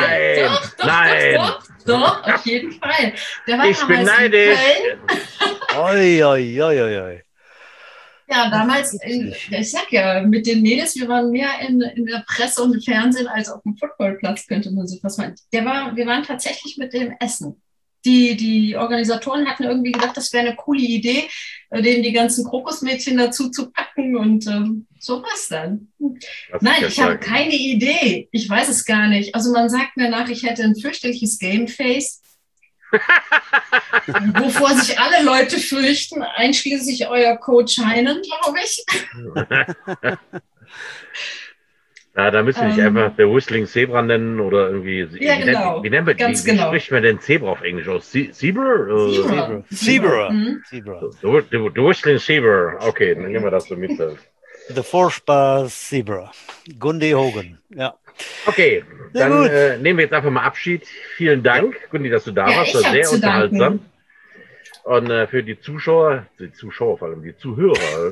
C: Doch, auf jeden Fall. Der war
B: ich bin neidisch.
A: Oi.
C: Ja, damals, ich sag ja, mit den Mädels, wir waren mehr in der Presse und im Fernsehen als auf dem Footballplatz, könnte man sich was meinen. Wir waren tatsächlich mit dem Essen. Die Organisatoren hatten irgendwie gedacht, das wäre eine coole Idee, denen die ganzen Krokusmädchen dazu zu packen, und so war's dann. Nein, ich habe keine Idee. Ich weiß es gar nicht. Also man sagt mir nach, ich hätte ein fürchterliches Gameface. Wovor sich alle Leute fürchten, einschließlich euer Coach Heinen, glaube ich.
B: Ja, da müssen wir nicht einfach der Whistling Zebra nennen oder irgendwie.
C: Ja, genau.
B: Wie spricht man denn Zebra auf Englisch aus? Zebra?
A: Zebra.
B: The Whistling Zebra. Okay, dann nehmen wir das so mit.
A: The Furchtbar Zebra. Gundi Hogan. Ja.
B: Okay, dann nehmen wir jetzt einfach mal Abschied. Vielen Dank, Gundi, dass du da warst. Das war sehr unterhaltsam. Und für die Zuschauer, vor allem die Zuhörer.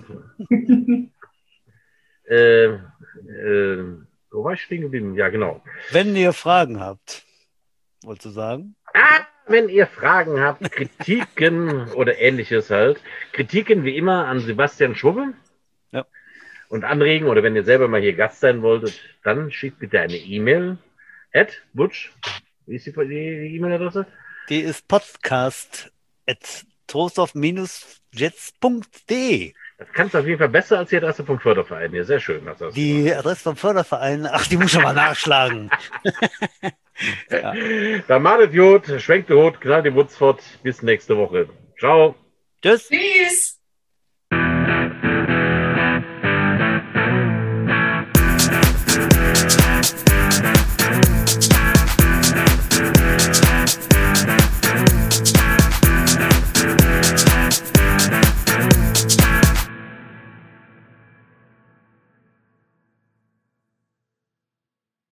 B: Wo war ich stehen geblieben? Ja, genau.
A: Wenn ihr Fragen habt, wolltest du sagen?
B: Wenn ihr Fragen habt, Kritiken oder ähnliches halt. Kritiken wie immer an Sebastian Schwubbe.
A: Ja.
B: Und anregen, oder wenn ihr selber mal hier Gast sein wolltet, dann schickt bitte eine E-Mail @butch. Wie ist die E-Mail-Adresse?
A: Die ist podcast@trostorf-jets.de.
B: Das kannst du auf jeden Fall besser als die Adresse vom Förderverein. Ja, sehr schön.
A: Die Adresse vom Förderverein, ach, die muss ich mal nachschlagen.
B: Ja. Dann malet Jod, schwenkt die Hut, knallt die Wutz fort. Bis nächste Woche. Ciao.
A: Tschüss.
C: Tschüss.